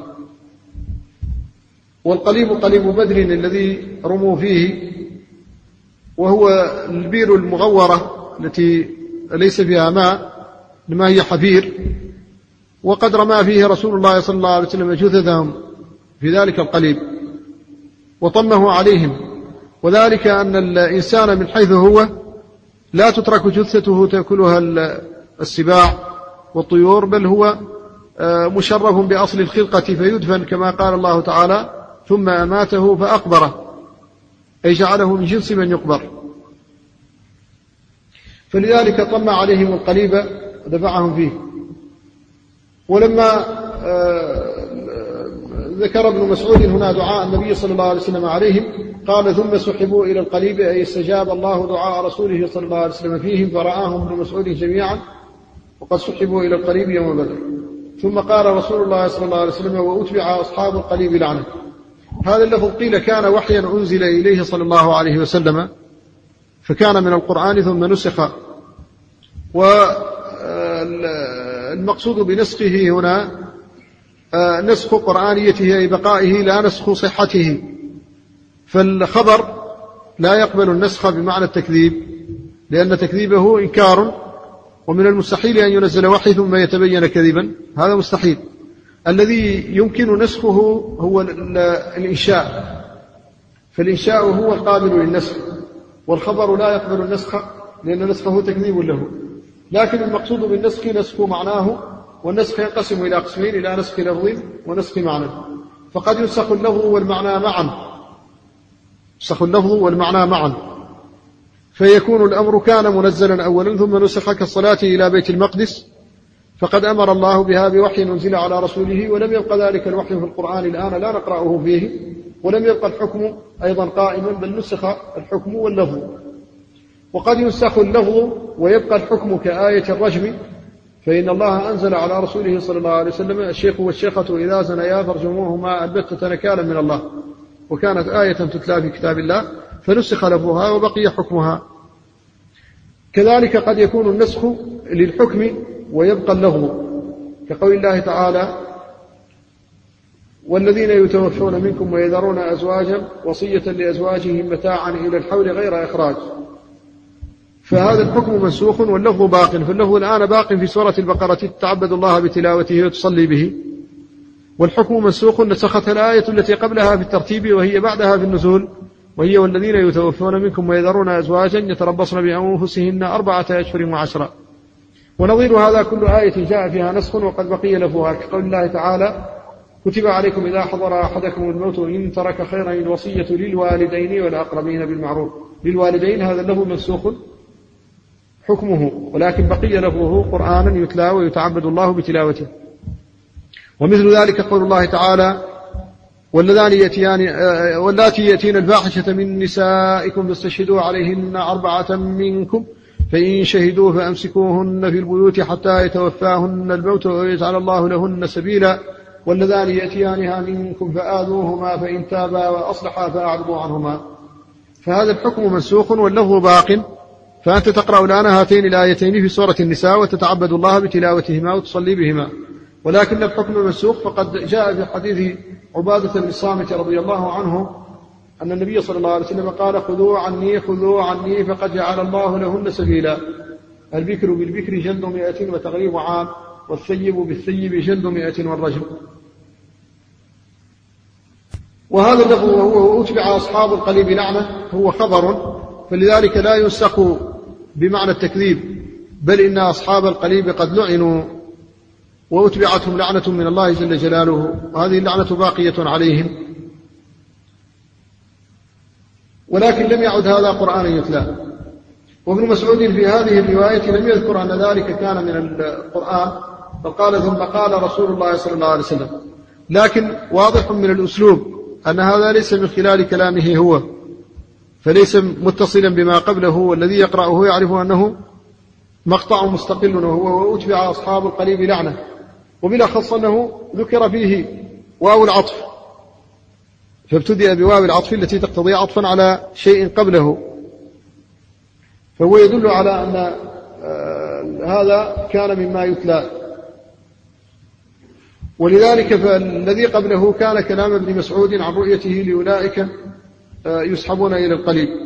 Speaker 1: والقليب قليب بدر الذي رموا فيه، وهو البير المغورة التي ليس فيها ماء، لما هي حفير، وقد رمى فيه رسول الله صلى الله عليه وسلم جثثهم في ذلك القليب وطمه عليهم. وذلك أن الإنسان من حيث هو لا تترك جثته تأكلها السباع والطيور، بل هو مشرف بأصل الخلقة فيدفن كما قال الله تعالى: ثم أماته فأقبره، أي جعله من جنس من يقبر. فلذلك طم عليهم القليب ودفعهم فيه. ولما ذكر ابن مسعود هنا دعاء النبي صلى الله عليه وسلم عليهم قال: ثم سحبوا إلى القليب، أي استجاب الله دعاء رسوله صلى الله عليه وسلم فيهم، فرآهم ابن مسعود جميعا وقد سحبوا إلى القليب يوم بدر. ثم قال رسول الله صلى الله عليه وسلم: وأتبع أصحاب القليب لعنة. هذا اللفظ قيل كان وحيا أنزل إليه صلى الله عليه وسلم، فكان من القرآن ثم نسخ. والمقصود بنسخه هنا نسخ قرآنيته أي بقائه، لا نسخ صحته، فالخبر لا يقبل النسخ بمعنى التكذيب، لأن تكذيبه إنكار، ومن المستحيل أن ينزل وحي ثم يتبين كذبا، هذا مستحيل. الذي يمكن نسخه هو الإنشاء، فالإنشاء هو القابل للنسخ، والخبر لا يقبل النسخ لأن نسخه تكذيب له. لكن المقصود بالنسخ نسخ معناه، والنسخ ينقسم إلى قسمين: إلى نسخ لفظ ونسخ معنى. فقد ينسخ اللفظ والمعنى معا، ينسخ اللفظ والمعنى معا، فيكون الأمر كان منزلا أولا ثم نسخ كالصلاة إلى بيت المقدس، فقد أمر الله بها بوحي أنزل على رسوله، ولم يبقى ذلك الوحي في القرآن الآن لا نقرأه فيه، ولم يبقى الحكم أيضا قائما، بل نسخ الحكم واللفظ. وقد ينسخ اللفظ ويبقى الحكم كآية الرجم، فإن الله أنزل على رسوله صلى الله عليه وسلم: الشيخ والشيخة إذا زنيا فارجموهما البتة نكالا من الله، وكانت آية تتلى في كتاب الله فنسخ لفظها وبقي حكمها. كذلك قد يكون النسخ للحكم ويبقى اللفظ، كقول الله تعالى: والذين يتوفون منكم ويذرون أزواجا وصية لأزواجهم متاعا إلى الحول غير إخراج، فهذا الحكم منسوخ واللفظ باق. فاللفظ الآن باق في سورة البقرة: تتعبد الله بتلاوته وتصلي به، والحكم منسوخ نسختها الآية التي قبلها في الترتيب وهي بعدها في النزول، وهي: والذين يتوفون منكم ويذرون أزواجا يتربصن بأنفسهن أربعة أشهر وعشرا. ونظير هذا كل آية جاء فيها نسخ وقد بقي لفظها، كقول الله تعالى: كتب عليكم إذا حضر أحدكم الموت إن ترك خيرا الوصية للوالدين والأقربين بالمعروف. للوالدين هذا اللفظ منسوخ حكمه، ولكن بقي لفظه قرآنا يتلى ويتعبد الله بتلاوته. ومثل ذلك قول الله تعالى: واللذان يأتيان واللاتي يأتين الفاحشة من نسائكم فاستشهدوا عليهن أربعة منكم فإن شهدوا فأمسكوهن في البيوت حتى يتوفاهن الموت ويجعل الله لهن سبيلا واللذان يأتيانها منكم فآذوهما فإن تابا وأصلحا فأعرضوا عنهما. فهذا الحكم منسوخ واللفظ باق، فأنت تقرأ الآن هاتين الآيتين في سورة النساء وتتعبد الله بتلاوتهما وتصلي بهما، ولكن الحكم منسوخ. فقد جاء في حديث عبادة بن الصامت رضي الله عنه أن النبي صلى الله عليه وسلم قال: خذوا عني خذوا عني فقد جعل الله لهن سبيلا. البكر بالبكر جلد مئة وتغريب عام، والثيب بالثيب جلد مئة والرجم. وهذا اللفظ وهو أتبع أصحاب القليب لعنة هو خبر، فلذلك لا ينسخ بمعنى التكذيب، بل إن أصحاب القليب قد لعنوا وأتبعتهم لعنة من الله جل جلاله، وهذه اللعنة باقية عليهم. ولكن لم يعد هذا قرآن يتلى. وابن مسعود في هذه الرواية لم يذكر أن ذلك كان من القرآن، بل قال: ثم قال رسول الله صلى الله عليه وسلم. لكن واضح من الأسلوب أن هذا ليس من خلال كلامه هو، فليس متصلا بما قبله، والذي يقرأه يعرف أنه مقطع مستقل وهو وأتبع أصحاب القليب لعنة، وبالأخص أنه ذكر فيه واو العطف، فابتدأ بواو العطف التي تقتضي عطفا على شيء قبله، فهو يدل على أن هذا كان مما يتلى. ولذلك فالذي قبله كان كلام ابن مسعود عن رؤيته لأولئك يسحبون إلى القليب.